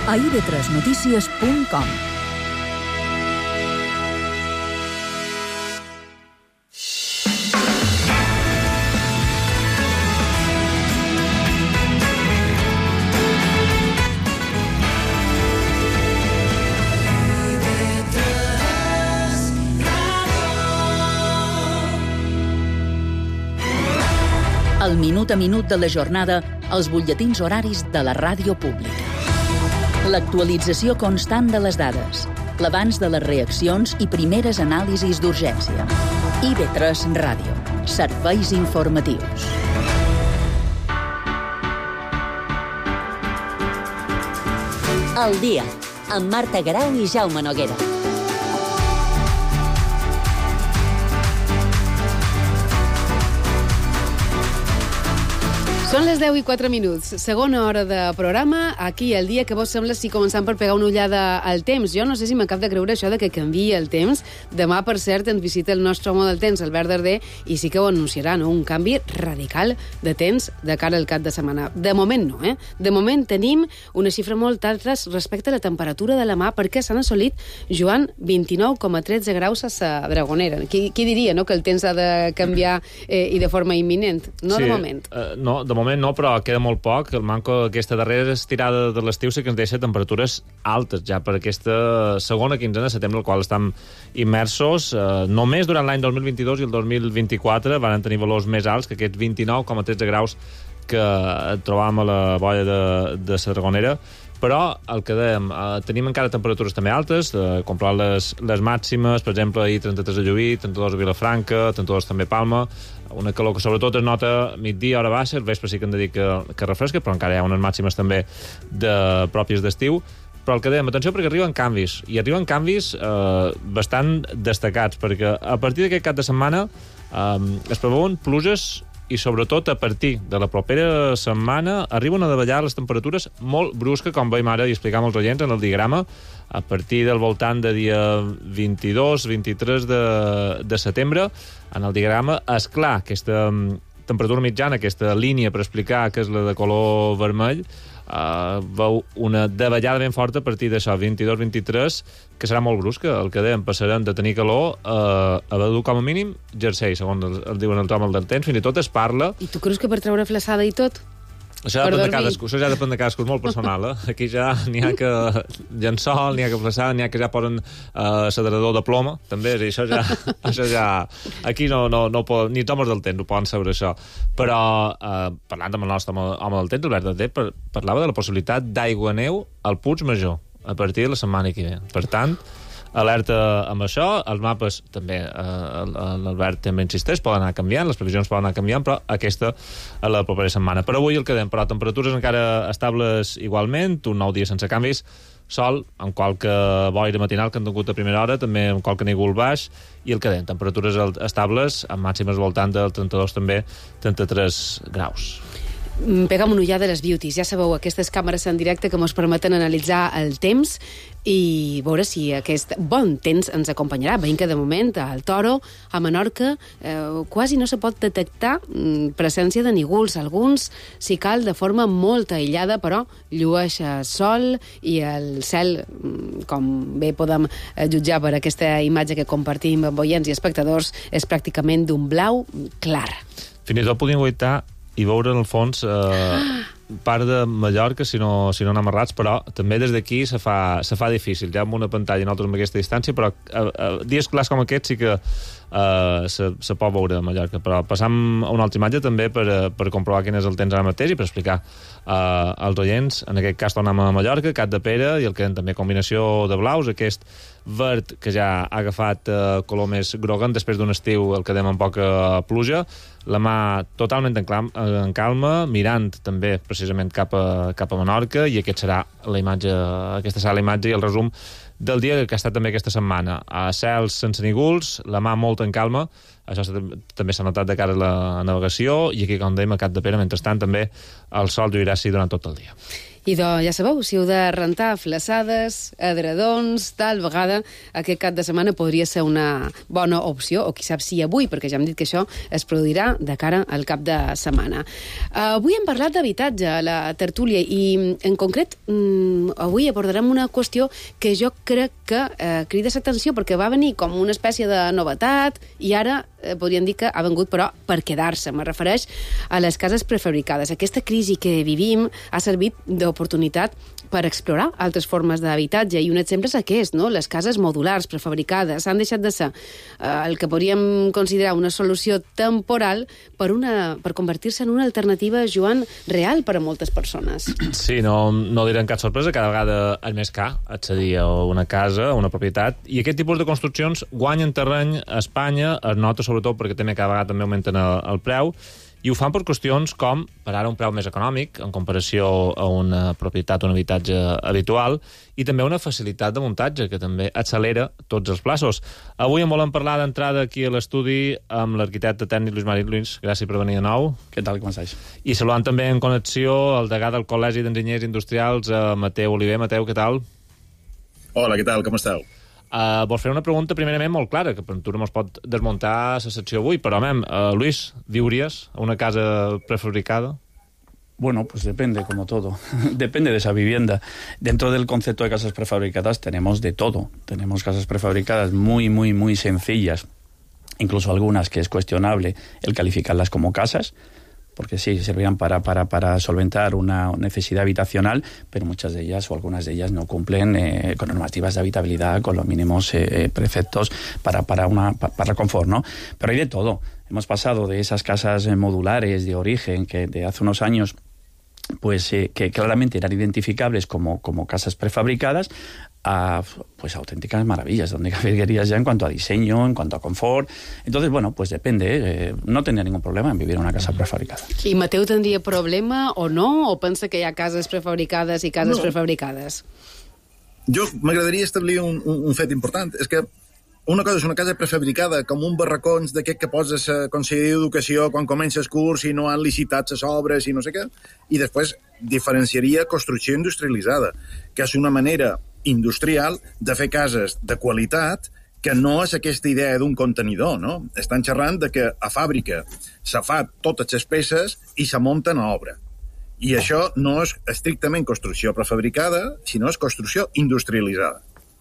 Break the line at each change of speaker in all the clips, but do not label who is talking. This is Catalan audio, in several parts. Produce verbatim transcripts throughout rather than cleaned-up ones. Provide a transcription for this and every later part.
a i ve tres notícies punt com. El minut a minut de la jornada, els butlletins horaris de la ràdio pública. L'actualització constant de les dades, l'abans de les reaccions i primeres anàlisis d'urgència. i ve tres Ràdio. Serveis informatius.
El dia, amb Marta Grau i Jaume Noguera.
Són les deu i quatre minuts, segona hora de programa, aquí el dia que vos sembla si començant per pegar una ullada al temps. Jo no sé si m'acab de creure això de que canvia el temps. Demà, per cert, ens visita el nostre home del temps, Albert Darder, i sí que ho anunciarà, no? Un canvi radical de temps de cara al cap de setmana. De moment no, eh? De moment tenim una xifra molt alta respecte a la temperatura de la mà, perquè s'han assolit, Joan, vint-i-nou coma tretze graus a sa Dragonera. Qui, qui diria, no?, que el temps ha de canviar eh, i de forma imminent? No sí, de moment.
Uh, no, de moment moment no, però queda molt poc. El manco aquesta darrera estirada de l'estiu sí que ens deixa temperatures altes ja per aquesta segona quinzena de setembre, al qual estem immersos. Eh, només durant l'any dos mil vint-i-dos i el dos mil vint-i-quatre van tenir valors més alts que aquests vint-i-nou coma tretze graus que trobàvem a la boia de, de Sarragonera. Però el que dèiem, eh, tenim encara temperatures també altes, eh, comprar les, les màximes, per exemple, ahir trenta-tres a Llubí, trenta-dos a Vilafranca, trenta-dos també a Palma, una calor que sobretot es nota migdia, hora baixa, el vespre sí que hem de dir que, que refresca, però encara hi ha unes màximes també de pròpies d'estiu. Però el que dèiem, atenció, perquè arriben canvis, i arriben canvis eh, bastant destacats, perquè a partir d'aquest cap de setmana eh, es preveuen pluges i sobretot a partir de la propera setmana arriben a davallar les temperatures molt brusca, com veiem ara i explicam als oients en el diagrama, a partir del voltant de dia vint-i-dos vint-i-tres de, de setembre. En el diagrama, és clar, aquesta temperatura mitjana, aquesta línia per explicar que és la de color vermell, Uh, veu una davallada ben forta a partir d'això, vint-i-dos vint-i-tres, que serà molt brusca. El que dèiem, passarem de tenir calor uh, a dur com a mínim jersei, segons el, el diuen els homes del temps. Fins i tot es parla...
I tu creus que per treure flaçada i tot?
Això ja, depèn de cadascú, això ja depèn de cadascú, és molt personal, eh? Aquí ja n'hi ha que llençol, n'hi ha que flaçada, n'hi ha que ja posen uh, sedrador de ploma, també, és això ja... això ja aquí no, no, no pot, ni els homes del temps ho poden saber, això. Però, uh, parlant amb el nostre home, home del temps, Albert Darder, par parlava de la possibilitat d'aigua-neu al Puig Major, a partir de la setmana que ve. Per tant, alerta amb això, els mapes també, eh, l'Albert també insisteix, poden anar canviant, les previsions poden anar canviant, però aquesta a la propera setmana. Per avui el que dèiem, però temperatures encara estables igualment, un nou dia sense canvis, sol, amb qualque boira matinal que han tingut a primera hora, també amb qualque nígol baix, i el que dèiem, temperatures estables, amb màximes voltant del trenta-dos també, trenta-tres graus.
Pega'm una ullada a les beauties. Ja sabeu, aquestes càmeres en directe que ens permeten analitzar el temps i veure si aquest bon temps ens acompanyarà. Veiem que de moment al Toro, a Menorca, eh, quasi no se pot detectar mm, presència de nígols. Alguns, si cal, de forma molt aïllada, però llueix sol i el cel, mm, com bé podem eh, jutjar per aquesta imatge que compartim amb oients i espectadors, és pràcticament d'un blau clar.
Fins i tot podíem guaitar i veure en el fons eh, part de Mallorca si no, si no anem errats, però també des d'aquí se fa, se fa difícil, ja amb una pantalla i nosaltres amb aquesta distància, però eh, eh, dies clars com aquest sí que eh, se, se pot veure a Mallorca. Però passam a una altra imatge també per, per comprovar quin és el temps ara mateix i per explicar eh, als oients, en aquest cas tornem a Mallorca, Cap de Pere, i el que també combinació de blaus, aquest verd que ja ha agafat eh, color més grogan després d'un estiu, el que dèiem amb poca pluja, la mà totalment en, clam, en calma, mirant també precisament cap a, cap a Menorca, i aquest serà la imatge, aquesta serà la imatge i el resum del dia que ha estat també aquesta setmana. A cels sense nígols, la mà molt en calma, això també s'ha notat de cara a la navegació, i aquí, com dèiem, a Cap de Pere, mentrestant, també el sol lluirà així durant tot el dia.
I doncs, ja sabeu, si heu de rentar flaçades, edredons, tal vegada, aquest cap de setmana podria ser una bona opció, o qui sap si avui, perquè ja hem dit que això es produirà de cara al cap de setmana. Uh, avui hem parlat d'habitatge a la tertúlia i, en concret, um, avui abordarem una qüestió que jo crec que uh, crida l'atenció perquè va venir com una espècie de novetat i ara uh, podríem dir que ha vengut, però, per quedar-se. Me refereix a les cases prefabricades. Aquesta crisi que vivim ha servit d'oportunitat per explorar altres formes d'habitatge i un exemple és aquest, no? Les cases modulars prefabricades han deixat de ser uh, el que podríem considerar una solució temporal per, una, per convertir-se en una alternativa, Joan, real per a moltes persones.
Sí, no, no direm cap sorpresa, cada vegada és més car accedir a una casa, a una propietat, i aquest tipus de construccions guanyen terreny a Espanya, es nota sobretot perquè també cada vegada també augmenten el, el preu, i ho fan per qüestions com, per ara, un preu més econòmic en comparació a una propietat, un habitatge habitual, i també una facilitat de muntatge que també accelera tots els plaços. Avui en volem parlar d'entrada aquí a l'estudi amb l'arquitecte tècnic Lluís Marit. Lluís, gràcies per venir de nou.
Què tal, com estàs?
I saludant també en connexió el degà del Col·legi d'Enginyers Industrials, Mateu Oliver. Mateu, què tal?
Hola, què tal, com esteu?
Uh, vols fer una pregunta primerament molt clara, que per tu no mos pot desmuntar la secció avui, però, home, uh, Luis, viuries a una casa prefabricada?
Bueno, pues depende, como todo. Depende de esa vivienda. Dentro del concepto de casas prefabricadas tenemos de todo. Tenemos casas prefabricadas muy, muy, muy sencillas, incluso algunas que es cuestionable el calificarlas como casas, porque sí, servían para, para, para solventar una necesidad habitacional, pero muchas de ellas o algunas de ellas no cumplen eh, con normativas de habitabilidad, con los mínimos eh, preceptos para, para, una, para confort, ¿no? Pero hay de todo. Hemos pasado de esas casas modulares de origen que de hace unos años pues eh, que claramente eran identificables como, como casas prefabricadas, a pues auténticas maravillas, donde caberías ya en cuanto a diseño, en cuanto a confort. Entonces, bueno, pues depende, eh, no tendría ningún problema en vivir en una casa prefabricada.
I Mateu tindria problema o no? O pensa que hi ha cases prefabricades i cases no. prefabricades?
Jo m'agradaria establir un, un, un fet important. És que una cosa és una casa prefabricada, com un barracons d'aquest que poses a Conselleria d'Educació quan comences curs i no han licitat les obres i no sé què, i després diferenciaria construcció industrialitzada, que és una manera industrial de fer cases de qualitat que no és aquesta idea d'un contenidor, no? Estan xerrant de que a fàbrica se fa totes les peces i se munten a obra. I això no és estrictament construcció prefabricada, sinó és construcció industrialitzada.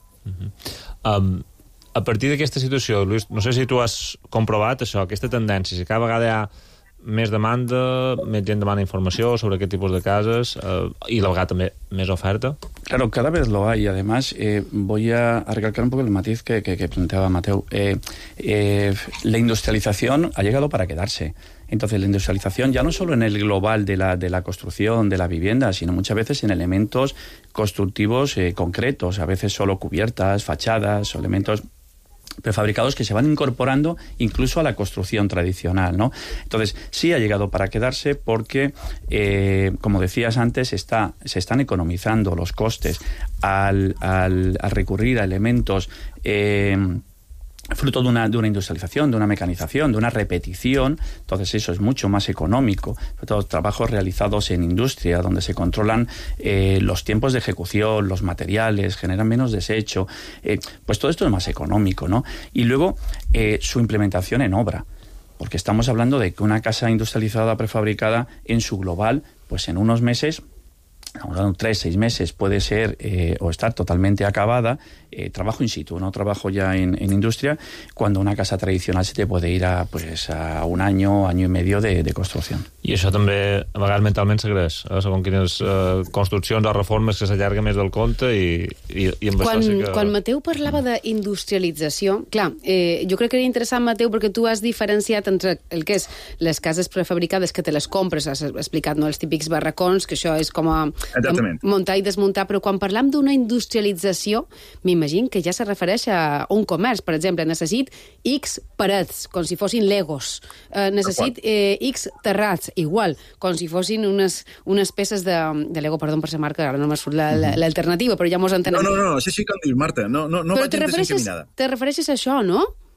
Uh-huh. Um, a partir d'aquesta situació, Lluís, no sé si tu has comprovat això, aquesta tendència, si cada vegada hi ha més demanda, més gent demana informació sobre aquest tipus de cases eh, y la vegada també més oferta.
Claro, cada vez lo hay. Además, eh, voy a recalcar un poco el matiz que, que, que planteaba Mateu. Eh, eh, la industrialización ha llegado para quedarse. Entonces, la industrialización ya no solo en el global de la, de la construcción, de la vivienda, sino muchas veces en elementos constructivos eh, concretos, a veces solo cubiertas, fachadas o elementos prefabricados que se van incorporando incluso a la construcción tradicional, ¿no? Entonces, sí ha llegado para quedarse porque, eh, como decías antes, está, se están economizando los costes al, al, al recurrir a elementos eh, fruto de una, de una industrialización, de una mecanización, de una repetición. Entonces eso es mucho más económico. Sobre todo trabajos realizados en industria, donde se controlan eh, los tiempos de ejecución, los materiales, generan menos desecho. Eh, pues todo esto es más económico, ¿no? Y luego eh, su implementación en obra. Porque estamos hablando de que una casa industrializada prefabricada en su global, pues en unos meses, unos tres, seis meses puede ser eh, o estar totalmente acabada, eh, trabajo in situ, no trabajo ya en, en industria, cuando una casa tradicional se te puede ir a, pues, a un año, año y medio de, de construcción.
I això també a vegades mentalment s'agreix, eh? Segons quines eh, construccions o reformes que s'allarga més del compte i, i, i amb
quan,
això sí que...
Quan Mateu parlava d'industrialització, clar, eh, jo crec que era interessant, Mateu, perquè tu has diferenciat entre el que és les cases prefabricades que te les compres, has explicat, no?, els típics barracons, que això és com a
Exactament.
muntar i desmuntar, però quan parlam d'una industrialització, m'imagino que ja se refereix a un comerç. Per exemple, necessit X parets, com si fossin legos. Eh, necessit eh, X terrats, igual, com si fossin unes, unes peces de, de Lego, perdó per la marca, ara no m'ha surt l'alternativa, però ja mos entenem.
No, no, no, sí, sí, com dius, Marta, no, no, no vaig en aquesta encaminada.
Te refereixes a això, no?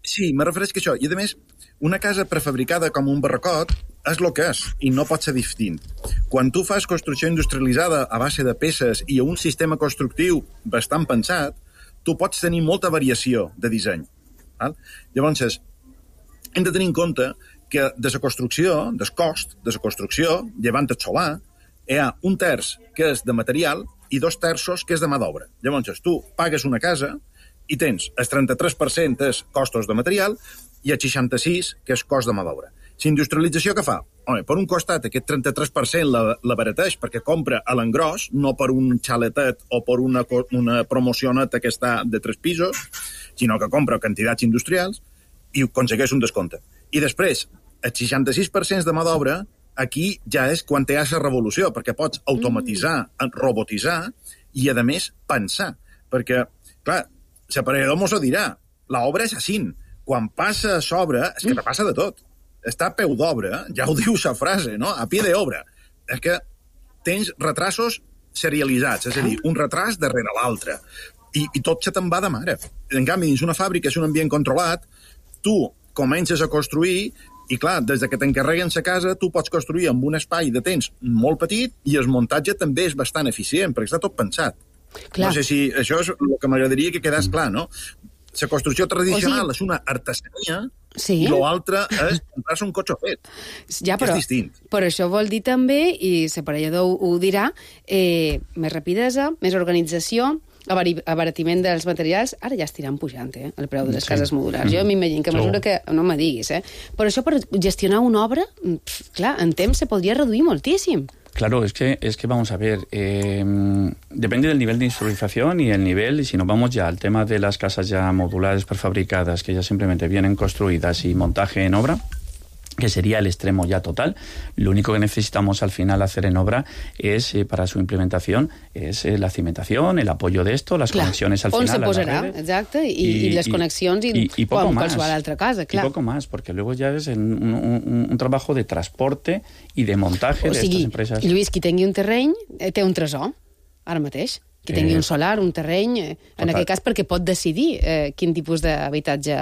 Sí, me refereix que això. I, a més, una casa prefabricada com un barracot és el que és, i no pot ser distint. Quan tu fas construcció industrialitzada a base de peces i a un sistema constructiu bastant pensat, tu pots tenir molta variació de disseny. Val? Llavors, hem de tenir en compte que de la construcció, del cost de la construcció, llevant el solar, hi ha un terç que és de material i dos terços que és de mà d'obra. Llavors, tu pagues una casa i tens el trenta-tres per cent és costos de material i el seixanta-sis per cent que és cost de mà d'obra. La industrialització què fa? Home, per un costat, aquest trenta-tres per cent la, la barateix perquè compra a l'engròs, no per un xaletet o per una, una promocioneta que està de tres pisos, sinó que compra quantitats industrials i aconsegueix un descompte. I després, el seixanta-sis per cent de mà d'obra, aquí ja és quan té la revolució, perquè pots automatitzar, robotitzar i, a més, pensar. Perquè, clar, l'aparador mos ho dirà, l'obra és així. Quan passa a sobre, és que passa de tot. Està a peu d'obra, ja ho diu la frase, no? A pie d'obra. És que tens retrasos serialitzats, és a dir, un retras darrere l'altre. I, I tot se te'n va de mare. En canvi, dins una fàbrica és un ambient controlat, tu comences a construir i, clar, des que t'encarreguen la casa, tu pots construir amb un espai de temps molt petit i el muntatge també és bastant eficient, perquè està tot pensat. Clar. No sé si això és el que m'agradaria que quedés clar, no? La construcció tradicional o sigui, és una artesania sí. I l'altre és comprar-se un cotxe fet,
ja, però,
que és distint.
Però això vol dir també, i l'aparellador ho, ho dirà, eh, més rapidesa, més organització, abaratiment dels materials. Ara ja estiran pujant, eh, el preu de les sí. cases modulars. Mm. Jo m'imagino que a mesura que... No me diguis, eh? Però això per gestionar una obra, pf, clar, en temps se podria reduir moltíssim.
Claro, es que, es que vamos a ver, eh, depende del nivel de industrialización y el nivel, y si nos vamos ya al tema de las casas ya modulares prefabricadas, que ya simplemente vienen construidas y montaje en obra, que sería el extremo ya total. Lo único que necesitamos al final hacer en obra es, eh, para su implementación, es eh, la cimentación, el apoyo de esto, las clar. conexiones al
on
final.
On se posarà, exacte, i, i, i les connexions i,
i, i poco
com
más,
qualsevol altra casa, clar.
Y poco más, porque luego ya es un, un, un trabajo de transporte y de montaje o de
sigui,
estas empresas.
Lluís, qui tingui un terreny té un tresor, ara mateix. Qui tingui eh, un solar, un terreny, eh, en aquest cas perquè pot decidir eh, quin tipus d'habitatge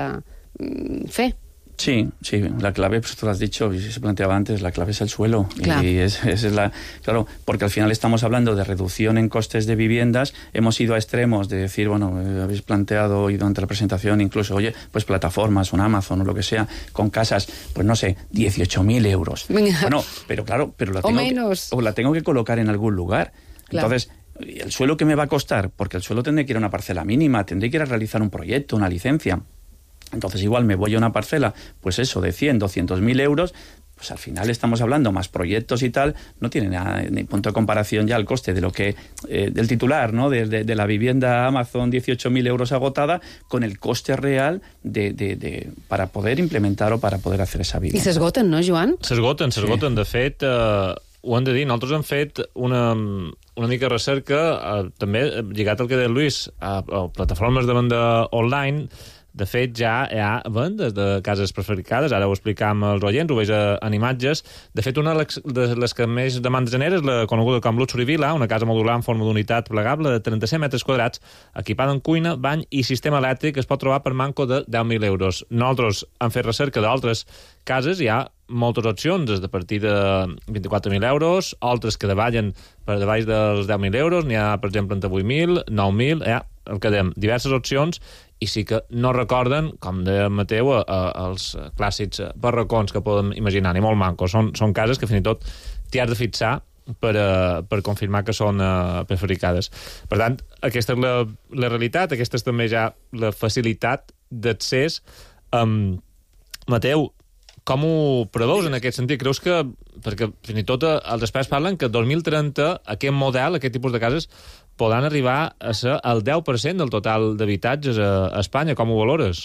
mm, fer.
Sí, sí, la clave, pues tú lo has dicho, y se planteaba antes, la clave es el suelo.
Claro.
Y es, es la, claro, porque al final estamos hablando de reducción en costes de viviendas, hemos ido a extremos de decir, bueno, eh, habéis planteado, y durante la presentación incluso, oye, pues plataformas, un Amazon o lo que sea, con casas, pues no sé, dieciocho mil euros. Venga. Bueno, pero claro, pero la tengo, o menos. Que, o la tengo que colocar en algún lugar. Claro. Entonces, ¿el suelo qué me va a costar? Porque el suelo tendré que ir a una parcela mínima, tendré que ir a realizar un proyecto, una licencia. Entonces igual me voy a una parcela, pues eso, de cien, doscientos mil euros, pues al final estamos hablando más proyectos y tal, no tiene nada, ni punto de comparación ya el coste de lo que, eh, del titular, ¿no? De, de, de la vivienda Amazon, dieciocho mil euros agotada, con el coste real de, de, de, para poder implementar o para poder hacer esa vivienda.
I s'esgoten, no, Joan?
S'esgoten, s'esgoten. Sí. De fet, eh, ho hem de dir, nosaltres hem fet una, una mica de recerca, eh, també lligat al que deia Lluís, a, a plataformes de venda online. De fet, ja hi ha vendes de cases prefabricades, ara ho explicam als oients, ho veig en imatges. De fet, una de les que més demandes genera és la coneguda com Luxury Villa, una casa modular en forma d'unitat plegable de trenta-set metres quadrats, equipada amb cuina, bany i sistema elèctric, que es pot trobar per manco de deu mil euros. Nosaltres hem fet recerca d'altres cases, hi ha moltes opcions, des de partir de vint-i-quatre mil euros, altres que davallen per davall dels deu mil euros, n'hi ha, per exemple, entre vuit mil, nou mil, hi ha, el que dèiem, diverses opcions, i sí que no recorden, com deia Mateu, a, a, els clàssics barracons que podem imaginar, ni molt mancos. Són, són cases que fins i tot t'hi has de fixar per, uh, per confirmar que són uh, prefabricades. Per tant, aquesta és la, la realitat, aquesta és també ja la facilitat d'accés. Um, Mateu, com ho preveus en aquest sentit? Creus que, perquè fins i tot els experts parlen que el dos mil trenta aquest model, aquest tipus de cases, podran arribar a ser el deu per cent del total d'habitatges a, a Espanya. Com ho valores?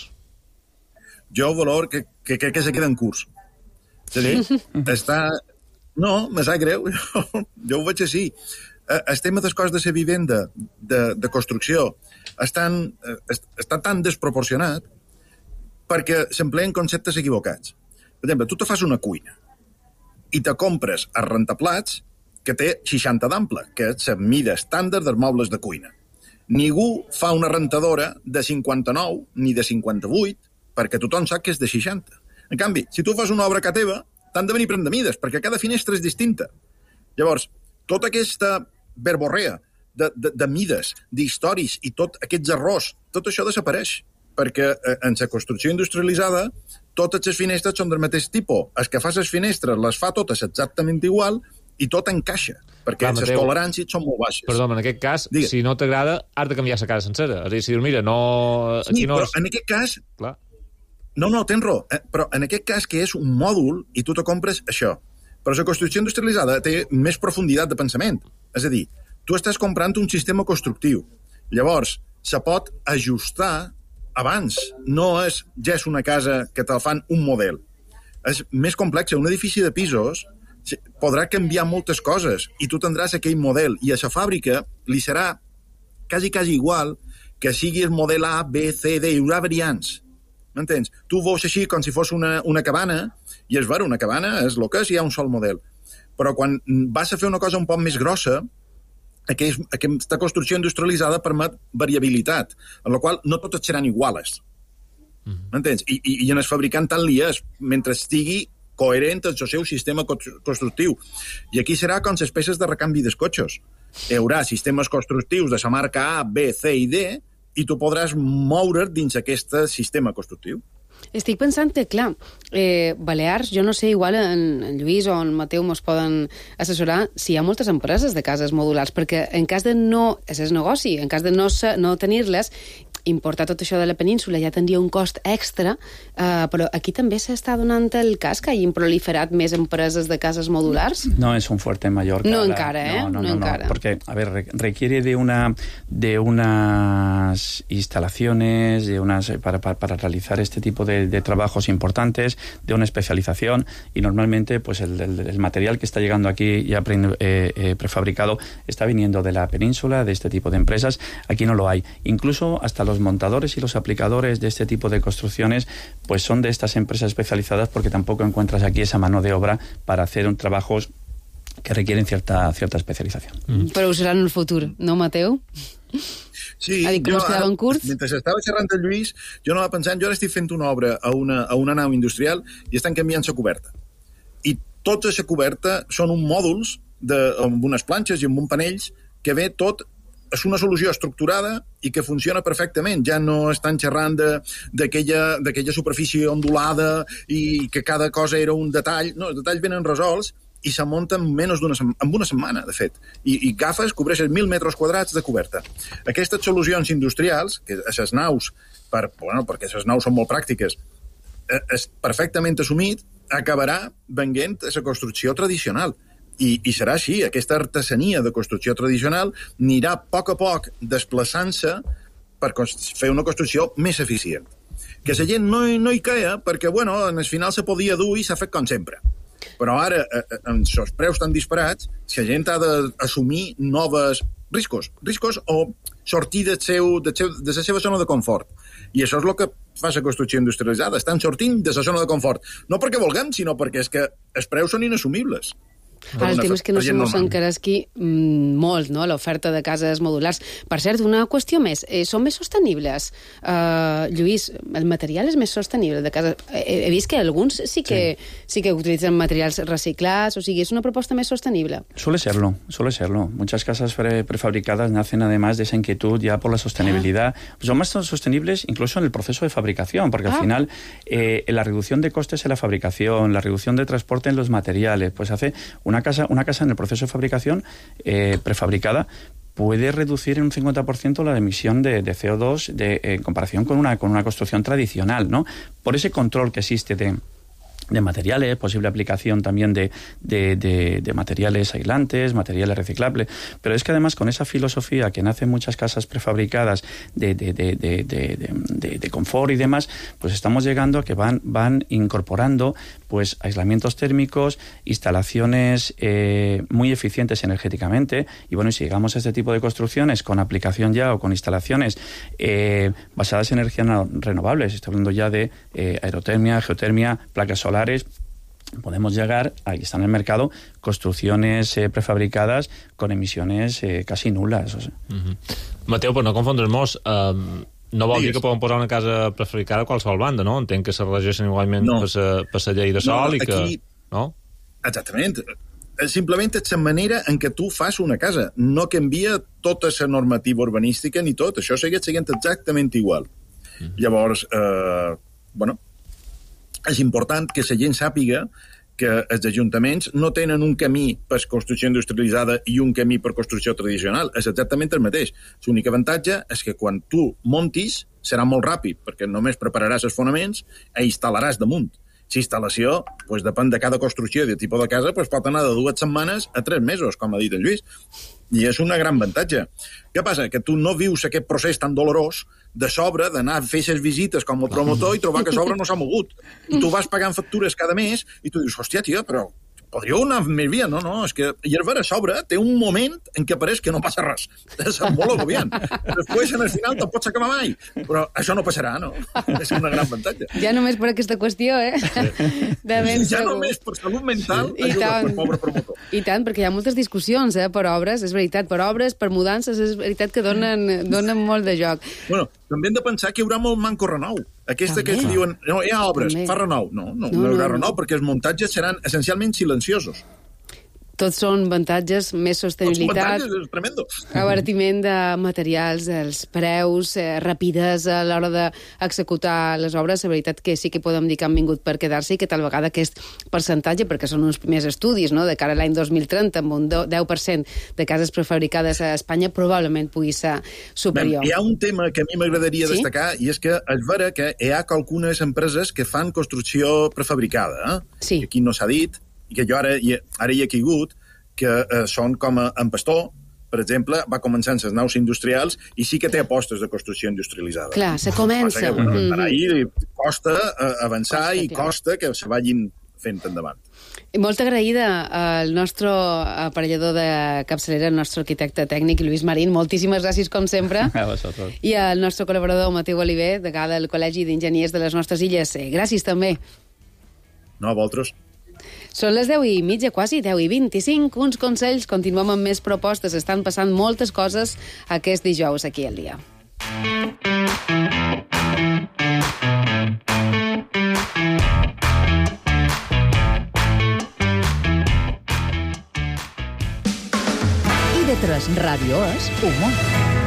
Jo valor que, que, que, que se queda en curs. És a dir, sí? Està... No, me sap greu. Jo, jo ho veig així. El tema dels costs de la vivenda, de, de construcció, estan, està tan desproporcionat perquè s'empleen conceptes equivocats. Per exemple, tu te fas una cuina i te compres els rentaplats que té seixanta d'ample, que és la mida estàndard dels mobles de cuina. Ningú fa una rentadora de cinquanta-nou ni de cinquanta-vuit perquè tothom sap que és de seixanta. En canvi, si tu fas una obra a casa teva, t'han de venir prendre mides, perquè cada finestra és distinta. Llavors, tota aquesta verborrea de, de, de mides, d'historis i tot aquests errors, tot això desapareix, perquè eh, en la construcció industrialitzada totes les finestres són del mateix tipus. El que fa les finestres les fa totes exactament igual i tot encaixa, perquè les toleràncies són molt baixes.
Perdó, en aquest cas,
Digues.
si no t'agrada, has de canviar la casa sencera. És a dir, si dius, mira, no... Aquí
Sí,
no
però
és...
en aquest cas...
Clar.
No, no, tens raó, eh, però en aquest cas que és un mòdul i tu te compres això. Però la construcció industrialitzada té més profunditat de pensament. És a dir, tu estàs comprant un sistema constructiu. Llavors, se pot ajustar abans. No és ja és una casa que te fan un model. És més complex. Un edifici de pisos podrà canviar moltes coses i tu tindràs aquell model i a la fàbrica li serà quasi, quasi igual que sigui el model A, B, C, D. Hi haurà variants. M'entens? Tu veus així com si fos una, una cabana i és vera, una cabana és el que és, hi ha un sol model. Però quan vas a fer una cosa un poc més grossa, Aquest, aquesta construcció industrialitzada permet variabilitat, en la qual no totes seran iguales. M'entens? I, i, I en el fabricant tant li és, mentre estigui coherent el seu sistema constructiu. I aquí serà com les peces de recanvi dels cotxes. Hi haurà sistemes constructius de la marca A, B, C i D i tu podràs moure't dins aquest sistema constructiu.
Estic pensant que, clar, eh, Balears, jo no sé, igual en, en Lluís o en Mateu mos poden assessorar si hi ha moltes empreses de cases modulars, perquè en cas de no... És el negoci, en cas de no, no tenir-les, importar tot això de la península ja tindria un cost extra, eh, però aquí també s'està donant el cas que hagin proliferat més empreses de cases modulars?
No es un fuerte en Mallorca.
No
la,
encara, ¿eh?
No, no,
no,
no,
encara.
No, porque, a ver, requiere de una de unas instalaciones, de unas para, para, para realizar este tipo de, de trabajos importantes, de una especialización, y normalmente pues el, el, el material que está llegando aquí ya pre, eh, eh, prefabricado está viniendo de la península, de este tipo de empresas. Aquí no lo hay. Incluso hasta los montadores y los aplicadores de este tipo de construcciones pues son de estas empresas especializadas, porque tampoco encuentras aquí esa mano de obra para hacer un trabajos que requieren cierta, cierta especialización.
Mm. Però ho serà en el futur, no, Mateu?
Sí,
ha dit que
jo,
no es quedaven curts?
Mentre estava xerrant el Lluís, jo anava pensant, jo ara estic fent una obra a una, a una nau industrial i estan canviant la coberta. I tota la coberta són un mòduls de, amb unes planxes i amb un panells que ve tot, és una solució estructurada i que funciona perfectament. Ja no estan xerrant d'aquella superfície ondulada i que cada cosa era un detall. No, els detalls venen resolts i se munten en menys d'una en una setmana, de fet. I, i agafes, cobreixes mil metres quadrats de coberta. Aquestes solucions industrials, que a les naus, per, bueno, perquè les naus són molt pràctiques, és perfectament assumit, acabarà venent a la construcció tradicional. I, i serà així. Aquesta artesania de construcció tradicional anirà a poc a poc desplaçant-se per fer una construcció més eficient. Que la gent no, no hi caia perquè, bueno, en el final se podia dur i s'ha fet com sempre. Però ara, amb els preus tan disparats, la gent ha d'assumir noves riscos, riscos o sortir del seu, del seu, de la seva zona de confort. I això és el que fa la construcció industrialitzada. Estan sortint de la zona de confort. No perquè vulguem, sinó perquè és que els preus són inassumibles.
Ara, el tema és que no se mos encaresqui mm, molt, no?, l'oferta de cases modulars. Per cert, una qüestió més. Eh, són més sostenibles? Uh, Lluís, el material és més sostenible de casa? He, he vist que alguns sí que, sí. sí que utilitzen materials reciclats, o sigui, és una proposta més sostenible.
Suele serlo, suele serlo. Muchas casas pre prefabricadas nacen además de esa inquietud ya por la sostenibilidad. Ah. Pues son más sostenibles incluso en el proceso de fabricación, porque ah. al final eh, la reducción de costes en la fabricación, la reducción de transporte en los materiales, pues hace una casa, una casa en el proceso de fabricación eh, prefabricada puede reducir en un cincuenta por ciento la emisión de, de C O dos de, eh, en comparación con una, con una construcción tradicional, ¿no? Por ese control que existe de de materiales, posible aplicación también de, de, de, de materiales aislantes, materiales reciclables, pero es que además con esa filosofía que nace en muchas casas prefabricadas de, de, de, de, de, de, de, de confort y demás, pues estamos llegando a que van, van incorporando pues aislamientos térmicos, instalaciones eh, muy eficientes energéticamente, y bueno, y si llegamos a este tipo de construcciones con aplicación ya o con instalaciones eh, basadas en energías renovables, estoy hablando ya de eh, aerotermia, geotermia, placas solares, podemos llegar, ahí están en el mercado, construcciones eh, prefabricadas con emisiones eh, casi nulas. O sea.
Uh-huh. Mateu, per no confondre's-nos, eh, No vol
Digues.
dir que poden posar una casa prefabricada a qualsevol banda, no? Entenc que se regeixen igualment
No.
per la, per la llei de sol
No,
i que...
aquí-
No?
Exactament. Simplement és la manera en què tu fas una casa. No canvia tota la normativa urbanística ni tot. Això segueix sent exactament igual. Mm. Llavors, eh, bueno, és important que la gent sàpiga que els ajuntaments no tenen un camí per construcció industrialitzada i un camí per construcció tradicional. És exactament el mateix. L'únic avantatge és que quan tu montis serà molt ràpid, perquè només prepararàs els fonaments i instal·laràs damunt. La instal·lació, doncs, depèn de cada construcció i de tipus de casa, doncs, pot anar de dues setmanes a tres mesos, com ha dit el Lluís. I és un gran avantatge. Què passa? Que tu no vius aquest procés tan dolorós de sobre, d'anar a fer les visites com a promotor i trobar que a sobre no s'ha mogut. I tu vas pagant factures cada mes i tu dius, hòstia, tia, però podríeu anar més via. No, no, és que Llerver a sobre té un moment en què pareix que no passa res. És molt agobiant. Després, en el final, te'n pots acabar mai. Però això no passarà, no? És una gran avantatge.
Ja només per aquesta qüestió, eh? De ben
Ja
segur.
només per salut mental
I
ajuda
tant.
per pobre promotor.
I tant, perquè hi ha moltes discussions, eh, per obres, és veritat, per obres, per mudances, és veritat que donen, donen molt de joc.
Bueno, també hem de pensar que hi haurà molt manco renou. Aquesta
També.
que es diuen, no, hi ha obres,
També.
fa renou. No, no,
No,
no, no hi haurà
no,
renou,
no.
perquè els muntatges seran essencialment silenciosos.
Tots són avantatges, més
Els
sostenibilitat,
muntatges és tremendo.
abaratiment de materials, els preus, eh, rapidesa a l'hora d'executar les obres. La veritat que sí que podem dir que han vingut per quedar-se i que tal vegada aquest percentatge, perquè són uns primers estudis, no?, de cara a l'any dos mil trenta, amb un deu per cent de cases prefabricades a Espanya, probablement pugui ser superior.
Hi ha un tema que a mi m'agradaria
Sí?
destacar, i és que és vera que hi ha algunes empreses que fan construcció prefabricada, eh?
Sí.
que aquí no s'ha dit, i que jo ara, hi- ara hi he caigut, que eh, són com a, en Pastor, per exemple, va començar en les naus industrials i sí que té apostes de construcció industrialitzada.
Clar, se comença.
Passa que, bueno,
Mhm.
per ahir costa eh, avançar
Costa,
i
clar.
costa que se vagin fent endavant.
I molt agraïda al nostre aparellador de capçalera, el nostre arquitecte tècnic, Lluís Marín. Moltíssimes gràcies, com sempre.
A vosaltres.
I al nostre col·laborador, Mateu Oliver, degà del Col·legi d'Enginyers de les nostres illes. Eh, Gràcies, també.
No, a vosaltres?
Són les deu i mitja, quasi, deu i vint-i-cinc. Uns consells, continuem amb més propostes. Estan passant moltes coses aquest dijous aquí al dia.
I de tres Ràdio és humor.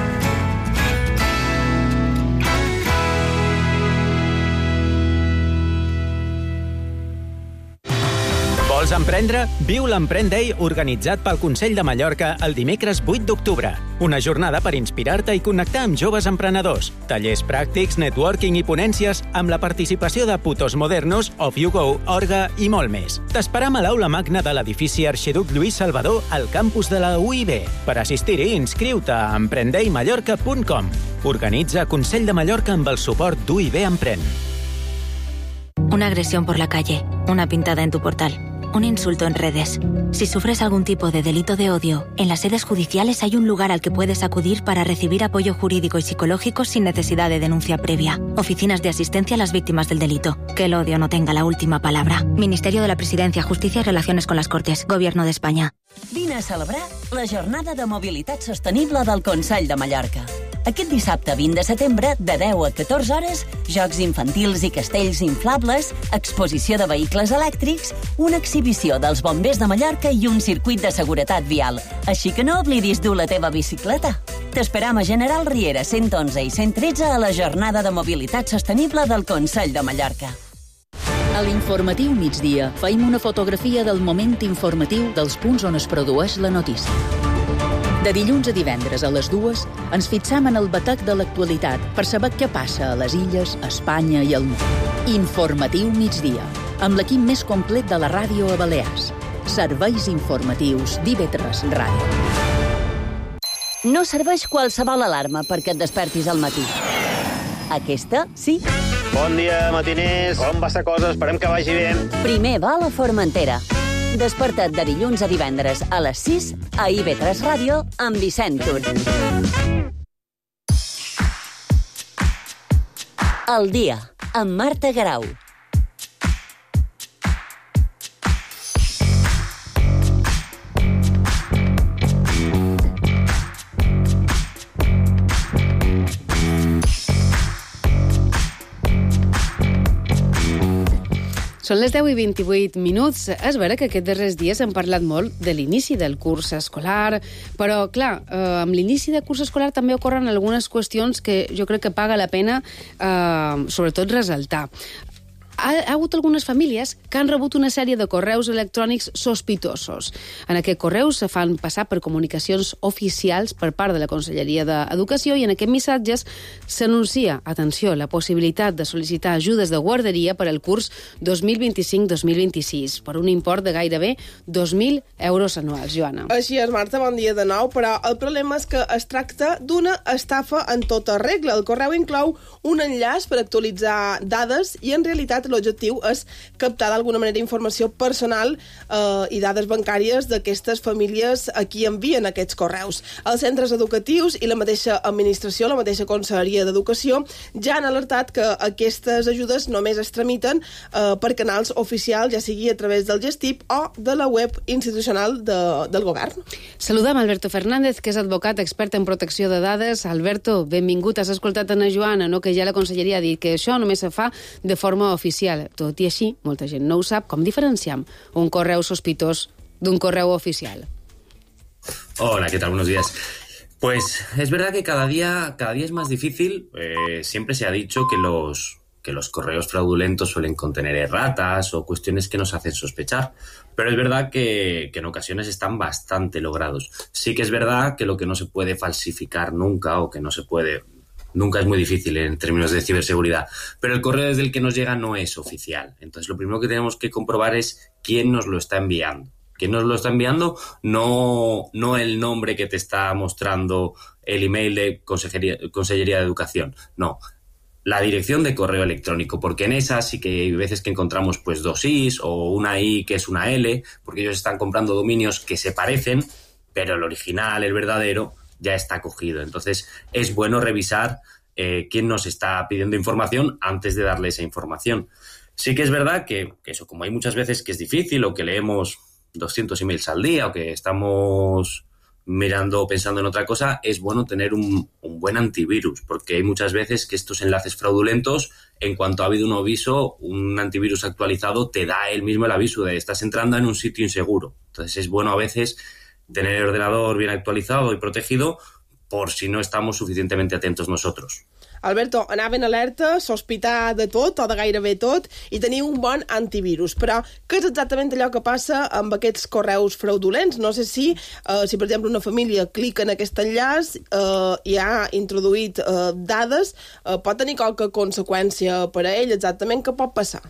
Vols emprendre? Viu l'Emprèn Day organitzat pel Consell de Mallorca el dimecres vuit d'octubre. Una jornada per inspirar-te i connectar amb joves emprenedors. Tallers pràctics, networking i ponències amb la participació de Putos Modernos, Off You Go, Orga i molt més. T'esperam a l'aula magna de l'edifici Arxiduc Lluís Salvador al campus de la U I B. Per assistir-hi, inscriu-te a emprendei mallorca punt com. Organitza Consell de Mallorca amb el suport d'U I B Emprèn.
Una agresión por la calle, una pintada en tu portal, un insulto en redes. Si sufres algún tipo de delito de odio, en las sedes judiciales hay un lugar al que puedes acudir para recibir apoyo jurídico y psicológico sin necesidad de denuncia previa. Oficinas de asistencia a las víctimas del delito. Que el odio no tenga la última palabra. Ministerio de la Presidencia, Justicia y Relaciones con las Cortes. Gobierno de España.
Vine a celebrar la Jornada de Mobilitat Sostenible del Consell de Mallorca. Aquest dissabte vint de setembre, de deu a catorze hores, jocs infantils i castells inflables, exposició de vehicles elèctrics, una exhibició dels bombers de Mallorca i un circuit de seguretat vial. Així que no oblidis dur la teva bicicleta. T'esperam a General Riera cent onze i cent tretze a la Jornada de Mobilitat Sostenible del Consell de Mallorca.
A l'informatiu migdia feim una fotografia del moment informatiu dels punts on es produeix la notícia. De dilluns a divendres a les dues ens fixam en el batec de l'actualitat per saber què passa a les illes, a Espanya i al món. Informatiu migdia, amb l'equip més complet de la ràdio a Balears. Serveis informatius d'I V tres Ràdio.
No serveix qualsevol alarma perquè et despertis al matí. Aquesta, sí.
Bon dia, matiners. Com va la cosa? Esperem que vagi bé.
Primer va a la Formentera. Desperta't de dilluns a divendres a les sis a I V tres Ràdio amb Vicent Tur. El dia, amb Marta Garau.
Són les deu i vint-i-vuit minuts. És vera que aquests darrers dies hem parlat molt de l'inici del curs escolar, però, clar, eh, amb l'inici del curs escolar també ocorren algunes qüestions que jo crec que paga la pena, eh, sobretot, resaltar. Ha, ha hagut algunes famílies que han rebut una sèrie de correus electrònics sospitosos. En aquest correu se fan passar per comunicacions oficials per part de la Conselleria d'Educació i en aquests missatges s'anuncia, atenció, la possibilitat de sol·licitar ajudes de guarderia per al curs dos mil vint-i-cinc dos mil vint-i-sis per un import de gairebé dos mil euros anuals. Joana.
Així és, Marta, bon dia de nou, però el problema és que es tracta d'una estafa en tota regla. El correu inclou un enllaç per actualitzar dades i en realitat l'objectiu és captar d'alguna manera informació personal eh, i dades bancàries d'aquestes famílies a qui envien aquests correus. Els centres educatius i la mateixa administració, la mateixa Conselleria d'Educació, ja han alertat que aquestes ajudes només es tramiten eh, per canals oficials, ja sigui a través del Gestip o de la web institucional de, del govern.
Saludem Alberto Fernández, que és advocat expert en protecció de dades. Alberto, benvingut. Has escoltat Ana Joana, no? Que ja la Conselleria ha dit que això només se fa de forma oficial. Tot i així, molta gent no ho sap. Com diferenciam un correu sospitós d'un correu oficial?
Hola, ¿qué tal? Buenos días. Pues es verdad que cada día, cada día es más difícil. Eh, siempre se ha dicho que los, que los correos fraudulentos suelen contener erratas o cuestiones que nos hacen sospechar. Pero es verdad que, que en ocasiones están bastante logrados. Sí que es verdad que lo que no se puede falsificar nunca o que no se puede... Nunca es muy difícil en términos de ciberseguridad, pero el correo desde el que nos llega no es oficial. Entonces lo primero que tenemos que comprobar es quién nos lo está enviando. ¿Quién nos lo está enviando? No, no el nombre que te está mostrando el email de Consellería, Consellería de Educación. No, la dirección de correo electrónico, porque en esa sí que hay veces que encontramos pues dos i's o una i que es una L, porque ellos están comprando dominios que se parecen, pero el original, el verdadero, ya está cogido. Entonces es bueno revisar eh, quién nos está pidiendo información antes de darle esa información. Sí que es verdad que, que eso, como hay muchas veces que es difícil o que leemos doscientos emails al día o que estamos mirando o pensando en otra cosa, es bueno tener un, un buen antivirus, porque hay muchas veces que estos enlaces fraudulentos, en cuanto ha habido un aviso, un antivirus actualizado te da él mismo el aviso de estás entrando en un sitio inseguro. Entonces es bueno a veces tener el ordenador bien actualizado y protegido por si no estamos suficientemente atentos nosotros.
Alberto, anar ben alerta, sospitar de tot o de gairebé tot i tenir un bon antivirus. Però què és exactament allò que passa amb aquests correus fraudulents? No sé si, eh, si per exemple, una família clica en aquest enllaç eh, i ha introduït eh, dades, eh, pot tenir qualque conseqüència per a ell. Exactament què pot passar?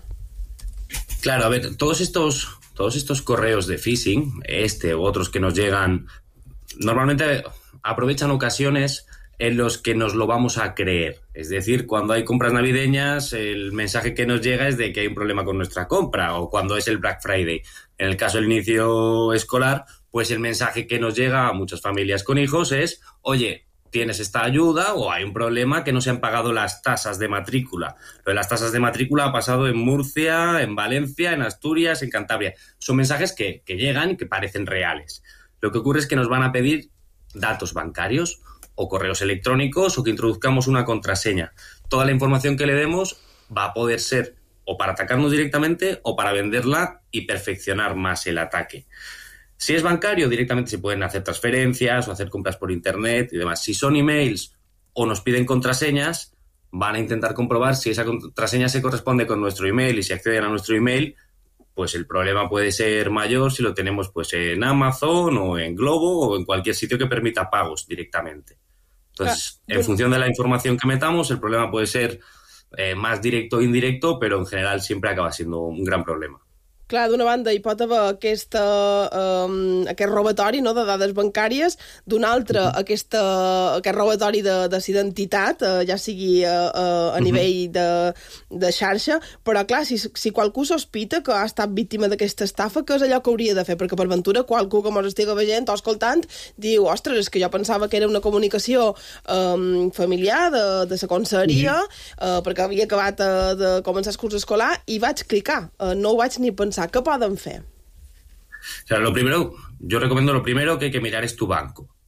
Claro, a ver, todos estos... Todos estos correos de phishing, este u otros que nos llegan, normalmente aprovechan ocasiones en los que nos lo vamos a creer. Es decir, cuando hay compras navideñas, el mensaje que nos llega es de que hay un problema con nuestra compra, o cuando es el Black Friday. En el caso del inicio escolar, pues el mensaje que nos llega a muchas familias con hijos es, oye, tienes esta ayuda o hay un problema que no se han pagado las tasas de matrícula. Lo de las tasas de matrícula ha pasado en Murcia, en Valencia, en Asturias, en Cantabria. Son mensajes que, que llegan y que parecen reales. Lo que ocurre es que nos van a pedir datos bancarios o correos electrónicos o que introduzcamos una contraseña. Toda la información que le demos va a poder ser o para atacarnos directamente o para venderla y perfeccionar más el ataque. Si es bancario, directamente se pueden hacer transferencias o hacer compras por internet y demás. Si son emails o nos piden contraseñas, van a intentar comprobar si esa contraseña se corresponde con nuestro email y si acceden a nuestro email, pues el problema puede ser mayor si lo tenemos pues en Amazon o en Globo o en cualquier sitio que permita pagos directamente. Entonces, en función de la información que metamos, el problema puede ser eh, más directo o indirecto, pero en general siempre acaba siendo un gran problema.
Clar, d'una banda hi pot haver aquesta, um, aquest robatori, no?, de dades bancàries, d'una altra uh-huh. aquesta, aquest robatori de, de identitat, uh, ja sigui uh, uh, a nivell uh-huh. de, de xarxa, però clar, si, si qualcú sospita que ha estat víctima d'aquesta estafa, què és allò que hauria de fer? Perquè per ventura qualcú que mos estigui veient o escoltant diu, ostres, és que jo pensava que era una comunicació um, familiar de, de la conselleria, uh, perquè havia acabat uh, de començar el curs escolar i vaig clicar, uh, no ho vaig ni pensar. ¿Qué pueden hacer?
O sea, lo primero, yo recomiendo lo primero que hay que mirar es tu banco.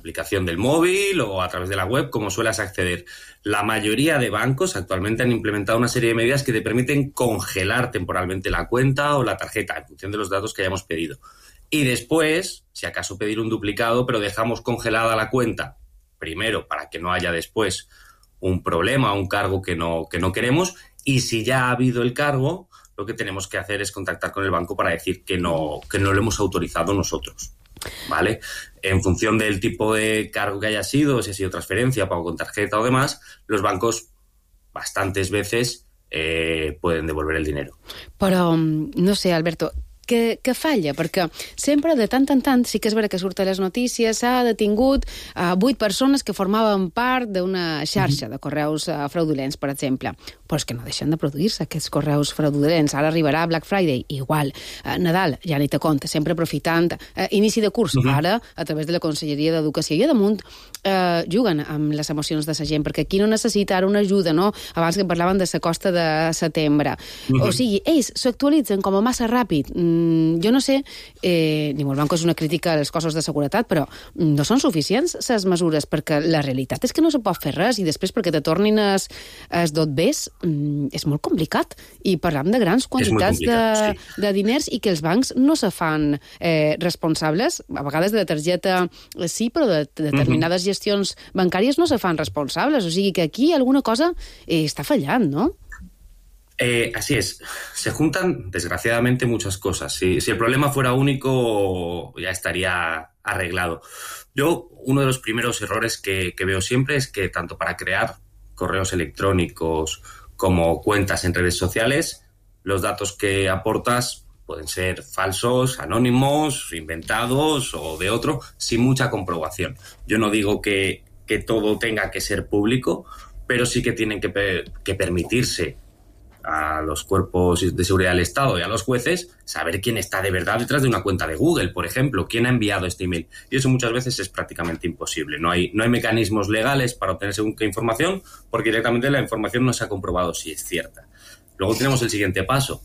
aplicación del móvil o a través de la web, como suelas acceder. La mayoría de bancos actualmente han implementado una serie de medidas que te permiten congelar temporalmente la cuenta o la tarjeta en función de los datos que hayamos pedido. Y después, si acaso pedir un duplicado, pero dejamos congelada la cuenta, primero para que no haya después un problema o un cargo que no, que no queremos, y si ya ha habido el cargo, lo que tenemos que hacer es contactar con el banco para decir que no, que no lo hemos autorizado nosotros, ¿vale? En función del tipo de cargo que haya sido, si ha sido transferencia, pago con tarjeta o demás, los bancos bastantes veces eh, pueden devolver el dinero.
Però, no sé, Alberto, que, que falla, perquè sempre de tant en tant sí que és vera que surt a les notícies, s'ha detingut uh, vuit persones que formaven part d'una xarxa de correus uh, fraudulents, per exemple. Però és que no deixen de produir-se aquests correus fraudulents. Ara arribarà Black Friday, igual. Uh, Nadal, ja ni te compte, sempre aprofitant uh, inici de curs, uh-huh. ara, a través de la Conselleria d'Educació. I a damunt uh, juguen amb les emocions de la gent, perquè qui no necessita ara una ajuda, no? Abans que parlaven de la costa de setembre. Uh-huh. O sigui, ells s'actualitzen com a massa ràpid. Mm, jo no sé, eh, ni molt banco és una crítica als cossos de seguretat, però no són suficients les mesures, perquè la realitat és que no se pot fer res i després perquè te tornin els, els dotbés mm, és molt complicat. I parlam de grans quantitats de, sí. de diners i que els bancs no se fan eh, responsables. A vegades de la targeta sí, però de, de determinades uh-huh. gestions bancàries no se fan responsables. O sigui que aquí alguna cosa eh, està fallant, ¿no?
Eh, así es. Se juntan, desgraciadamente, muchas cosas. Si, si el problema fuera único, ya estaría arreglado. Yo, uno de los primeros errores que, que veo siempre es que tanto para crear correos electrónicos como cuentas en redes sociales, los datos que aportas pueden ser falsos, anónimos, inventados o de otro, sin mucha comprobación. Yo no digo que, que todo tenga que ser público, pero sí que tienen que, per, que permitirse a los cuerpos de seguridad del Estado y a los jueces saber quién está de verdad detrás de una cuenta de Google, por ejemplo, quién ha enviado este email. Y eso muchas veces es prácticamente imposible. No hay, no hay mecanismos legales para obtener según qué información, porque directamente la información no se ha comprobado si es cierta. Luego tenemos el siguiente paso.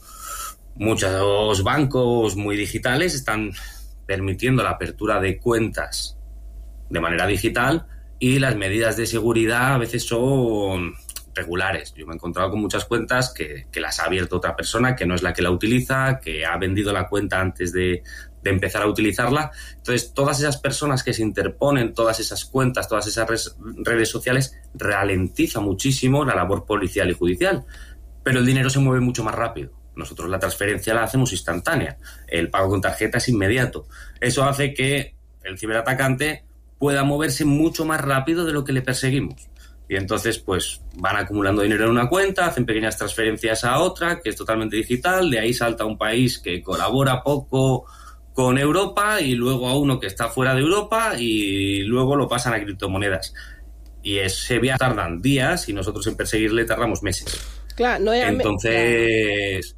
Muchos bancos muy digitales están permitiendo la apertura de cuentas de manera digital y las medidas de seguridad a veces son regulares. Yo me he encontrado con muchas cuentas que, que las ha abierto otra persona que no es la que la utiliza, que ha vendido la cuenta antes de, de empezar a utilizarla. Entonces, todas esas personas que se interponen, todas esas cuentas, todas esas res, redes sociales, ralentiza muchísimo la labor policial y judicial. Pero el dinero se mueve mucho más rápido. Nosotros la transferencia la hacemos instantánea. El pago con tarjeta es inmediato. Eso hace que el ciberatacante pueda moverse mucho más rápido de lo que le perseguimos. Y entonces, pues, van acumulando dinero en una cuenta, hacen pequeñas transferencias a otra, que es totalmente digital, de ahí salta un país que colabora poco con Europa y luego a uno que está fuera de Europa y luego lo pasan a criptomonedas. Y ese viaje tardan días y nosotros en perseguirle tardamos meses.
Clar, no hi ha...
Entonces,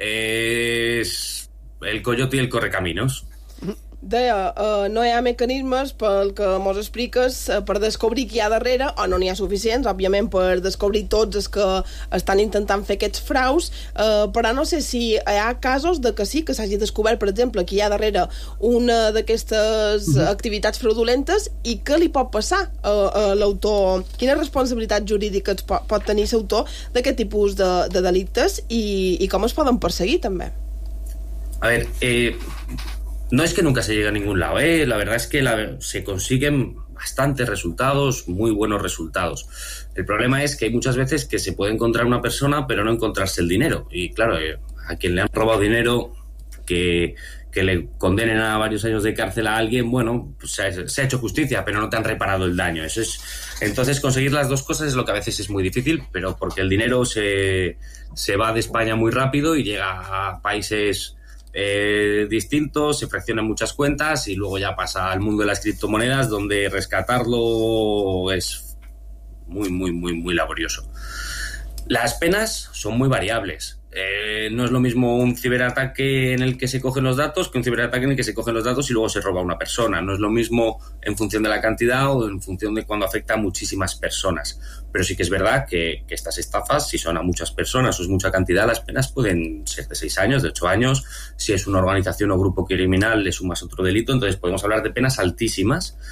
es el coyote y el correcaminos.
Deia, uh, no hi ha mecanismes pel que mos expliques uh, per descobrir qui hi ha darrere, o no n'hi ha suficients, òbviament, per descobrir tots els que estan intentant fer aquests fraus, uh, però no sé si hi ha casos de que sí, que s'hagi descobert, per exemple, qui hi ha darrere una d'aquestes mm-hmm. activitats fraudulentes i què li pot passar a, a l'autor, quina responsabilitat jurídica pot, pot tenir l'autor d'aquest tipus de, de delictes i, i com es poden perseguir, també.
A ver, eh... no es que nunca se llegue a ningún lado, ¿eh? La verdad es que la, se consiguen bastantes resultados, muy buenos resultados. El problema es que hay muchas veces que se puede encontrar una persona pero no encontrarse el dinero. Y claro, eh, a quien le han robado dinero, que, que le condenen a varios años de cárcel a alguien, bueno, pues se, ha, se ha hecho justicia, pero no te han reparado el daño. Eso es, entonces conseguir las dos cosas es lo que a veces es muy difícil, pero porque el dinero se, se va de España muy rápido y llega a países... Eh, distintos, se fraccionan muchas cuentas y luego ya pasa al mundo de las criptomonedas donde rescatarlo es muy, muy, muy, muy laborioso. Las penas son muy variables. Eh, no es lo mismo un ciberataque en el que se cogen los datos que un ciberataque en el que se cogen los datos y luego se roba a una persona. No es lo mismo en función de la cantidad o en función de cuando afecta a muchísimas personas. Pero sí que es verdad que, que estas estafas, si son a muchas personas o es mucha cantidad, las penas pueden ser de seis años, de ocho años. Si es una organización o grupo criminal, le sumas otro delito, entonces podemos hablar de penas altísimas.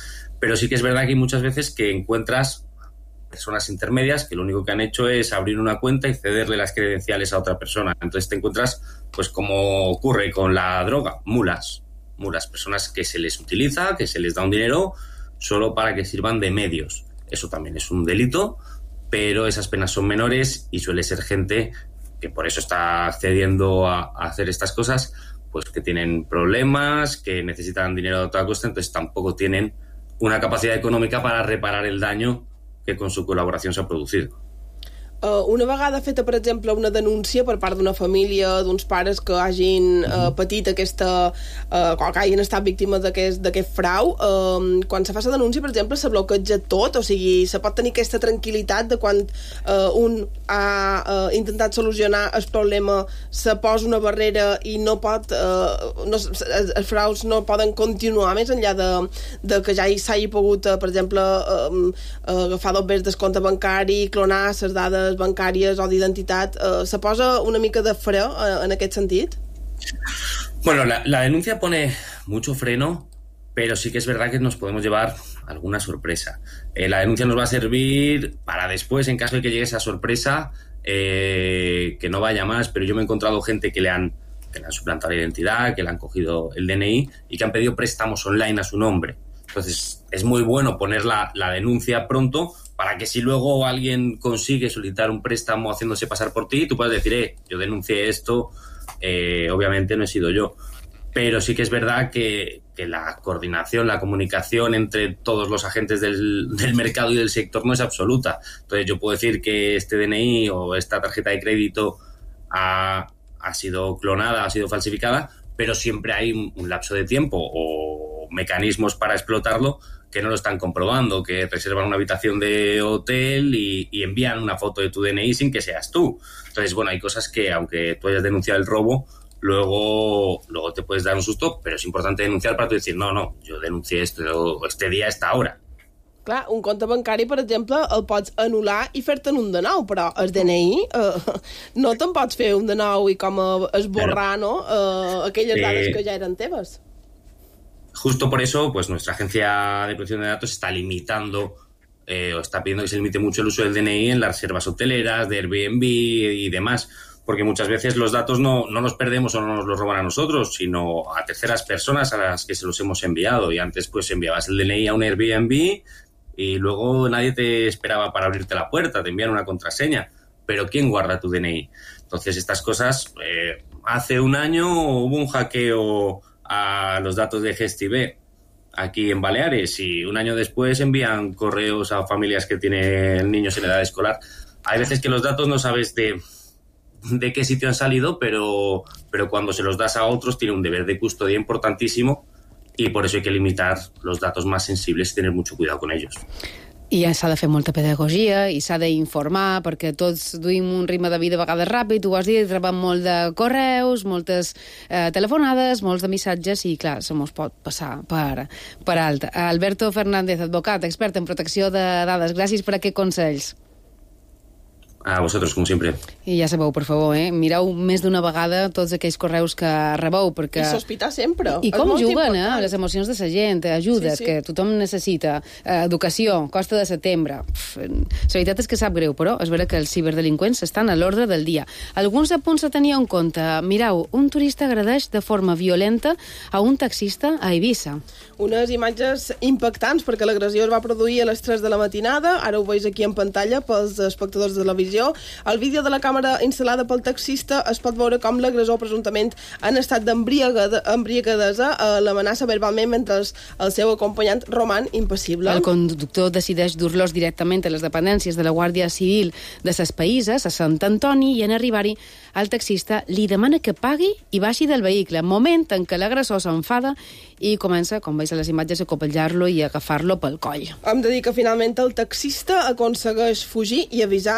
Pero sí que es verdad que hay muchas veces que encuentras personas intermedias que lo único que han hecho es abrir una cuenta y cederle las credenciales a otra persona. Entonces te encuentras, pues como ocurre con la droga, mulas. Mulas, personas que se les utiliza, que se les da un dinero solo para que sirvan de medios. Eso también es un delito, pero esas penas son menores y suele ser gente que por eso está accediendo a, a hacer estas cosas, pues que tienen problemas, que necesitan dinero a toda costa, entonces tampoco tienen una capacidad econòmica para reparar el daño que con su colaboración s'ha producido.
Uh, una vegada feta, per exemple, una denúncia per part d'una família, d'uns pares que hagin uh, patit aquesta... Uh, que hagin estat víctimes d'aquest frau, uh, quan se fa la denúncia, per exemple, se bloqueja tot, o sigui, se pot tenir aquesta tranquil·litat de quan uh, un ha uh, intentat solucionar el problema, se posa una barrera i no pot... Uh, no, els fraus no poden continuar més enllà de, de que ja s'hagi pogut, uh, per exemple, uh, uh, agafar dos bes descompte bancari, clonar les dades bancàries o d'identitat, eh, ¿se posa una mica de fre eh, en aquest sentit?
Bueno, la, la denuncia pone mucho freno, pero sí que es verdad que nos podemos llevar alguna sorpresa. Eh, la denuncia nos va a servir para después, en caso de que llegue esa sorpresa, eh, que no vaya más, pero yo me he encontrado gente que le han, que le han suplantado la identidad, que le han cogido el D N I y que han pedido préstamos online a su nombre. Entonces, es muy bueno poner la, la denuncia pronto para que si luego alguien consigue solicitar un préstamo haciéndose pasar por ti, tú puedas decir, eh, yo denuncié esto, eh, obviamente no he sido yo. Pero sí que es verdad que, que la coordinación, la comunicación entre todos los agentes del, del mercado y del sector no es absoluta. Entonces yo puedo decir que este D N I o esta tarjeta de crédito ha, ha sido clonada, ha sido falsificada, pero siempre hay un, un lapso de tiempo o mecanismos para explotarlo que no lo están comprobando, que reservan una habitación de hotel y, y envían una foto de tu D N I sin que seas tú. Entonces, bueno, hay cosas que, aunque tú hayas denunciado el robo, luego, luego te puedes dar un susto, pero es importante denunciar para tú decir, no, no, yo denuncié esto este día a esta hora.
Clar, un compte bancari, per exemple, el pots anul·lar i fer-te'n un de nou, però el D N I eh, no te'n pots fer un de nou i com esborrar, no?, eh, aquelles dades eh... que ja eren teves.
Justo por eso, pues nuestra agencia de protección de datos está limitando eh, o está pidiendo que se limite mucho el uso del D N I en las reservas hoteleras, de Airbnb y demás, porque muchas veces los datos no, no los perdemos o no nos los roban a nosotros, sino a terceras personas a las que se los hemos enviado. Y antes pues enviabas el D N I a un Airbnb y luego nadie te esperaba para abrirte la puerta, te envían una contraseña. Pero ¿quién guarda tu D N I? Entonces estas cosas, eh, hace un año hubo un hackeo a los datos de Gestive aquí en Baleares y un año después envían correos a familias que tienen niños en edad escolar. Hay veces que los datos no sabes de, de qué sitio han salido, pero, pero cuando se los das a otros tiene un deber de custodia importantísimo y por eso hay que limitar los datos más sensibles y tener mucho cuidado con ellos.
I s'ha de fer molta pedagogia i s'ha d'informar perquè tots duim un ritme de vida a vegades ràpid, ho has dit, rebem molt de correus, moltes eh, telefonades, molts de missatges i, clar, se mos pot passar per, per alt. Alberto Fernández, advocat, expert en protecció de dades, gràcies per aquests consells.
A vosotros, com sempre.
I ja sabeu, per favor, eh? mireu més d'una vegada tots aquells correus que rebeu, perquè...
I sospitar sempre.
I com juguen, eh? Les emocions de la gent, ajudes, sí, sí. que tothom necessita, eh, educació, costa de setembre... Pff, la veritat és que sap greu, però és veritat que els ciberdelinqüents estan a l'ordre del dia. Alguns apunts a tenir en compte. Mireu, un turista agredeix de forma violenta a un taxista a Eivissa.
Unes imatges impactants, perquè l'agressió es va produir a les tres de la matinada, ara ho veus aquí en pantalla pels espectadors de la visió. Al vídeo de la càmera instal·lada pel taxista es pot veure com l'agressor presumptament en estat d'embriagadesa eh, l'amenaça verbalment mentre el, el seu acompanyant roman impassible.
El conductor decideix dur-los directament a les dependències de la Guàrdia Civil de ses Païses, a Sant Antoni, i en arribar-hi el taxista li demana que pagui i baixi del vehicle, moment en què l'agressor s'enfada i comença, com veus a les imatges, a copellar-lo i a agafar-lo pel coll.
Hem de dir que finalment el taxista aconsegueix fugir i avisar els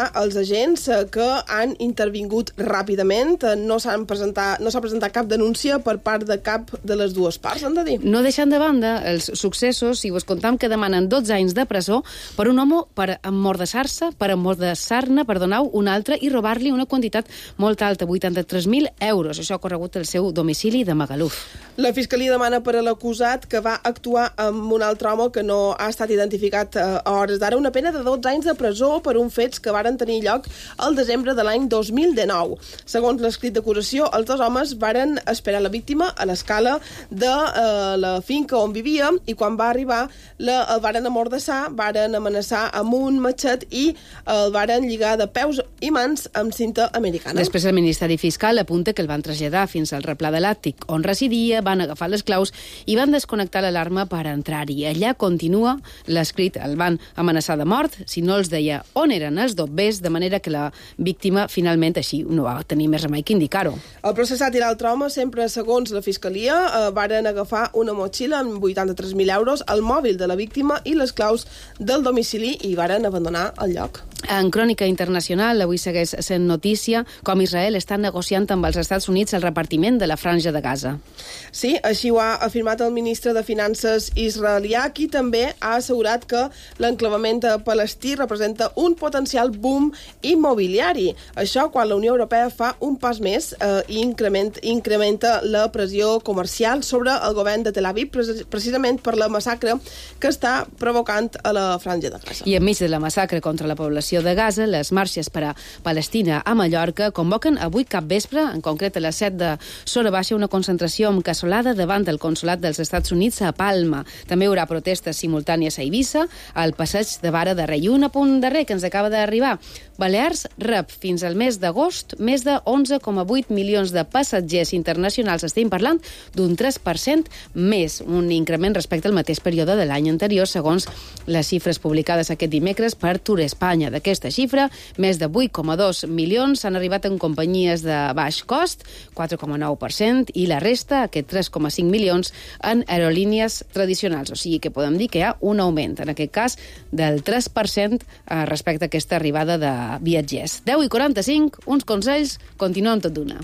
agents que han intervingut ràpidament. No s'ha presentat, no s'ha presentat cap denúncia per part de cap de les dues parts, han de dir.
No deixant de banda els successos, si vos contam que demanen dotze anys de presó per un home per emmordassar-se, per emmordassar-ne, perdoneu, un altre i robar-li una quantitat molt alta, vuitanta-tres mil euros. Això ha corregut el seu domicili de Magaluf.
La Fiscalia demana per a l'acusat que va actuar amb un altre home que no ha estat identificat a hores d'ara una pena de dotze anys de presó per uns fets que varen tenir lloc el desembre de l'any dos mil dinou. Segons l'escrit d'acusació, els dos homes varen esperar la víctima a l'escala de eh, la finca on vivia i quan va arribar la, el varen amordassar, varen amenaçar amb un matxet i el varen lligar de peus i mans amb cinta americana.
Després el Ministeri Fiscal apunta que el van traslladar fins al replà de l'Àtic on residia, van agafar les claus i van desconnectar l'alarma per entrar-hi. Allà continua l'escrit, el van amenaçar de mort si no els deia on eren els dobbers, de manera que la víctima finalment així no va tenir més remei que indicar-ho.
El processat i l'altre home, sempre segons la Fiscalia, eh, varen agafar una motxilla amb vuitanta-tres mil euros, el mòbil de la víctima i les claus del domicili i varen abandonar el lloc.
En crònica internacional, avui segueix sent notícia com Israel està negociant amb els Estats Units el repartiment de la franja de Gaza.
Sí, així ho ha afirmat el ministre de Finances israelià, qui també ha assegurat que l'enclavament palestí representa un potencial boom immobiliari. Això quan la Unió Europea fa un pas més eh, i increment, incrementa la pressió comercial sobre el govern de Tel Aviv, precisament per la massacre que està provocant a la franja de Gaza.
I enmig de la massacre contra la població de Gaza, les marxes per a Palestina a Mallorca convoquen avui cap vespre, en concret a les set de l'hora baixa, una concentració amb cassolada davant del consolat dels Estats Units a Palma. També hi haurà protestes simultànies a Eivissa, al passeig de Vara de Rei. Un apunt darrer que ens acaba d'arribar. Balears rep fins al mes d'agost més de onze coma vuit milions de passatgers internacionals. Estem parlant d'un tres per cent més, un increment respecte al mateix període de l'any anterior, segons les xifres publicades aquest dimecres per Tour Espanya. D'aquesta xifra, més de vuit coma dos milions han arribat en companyies de baix cost, quatre coma nou per cent, i la resta, aquest tres coma cinc milions, en aerolínies tradicionals. O sigui que podem dir que hi ha un augment, en aquest cas, del tres per cent respecte a aquesta arribada de viatgers. deu i quaranta-cinc, uns consells, continuem tot d'una.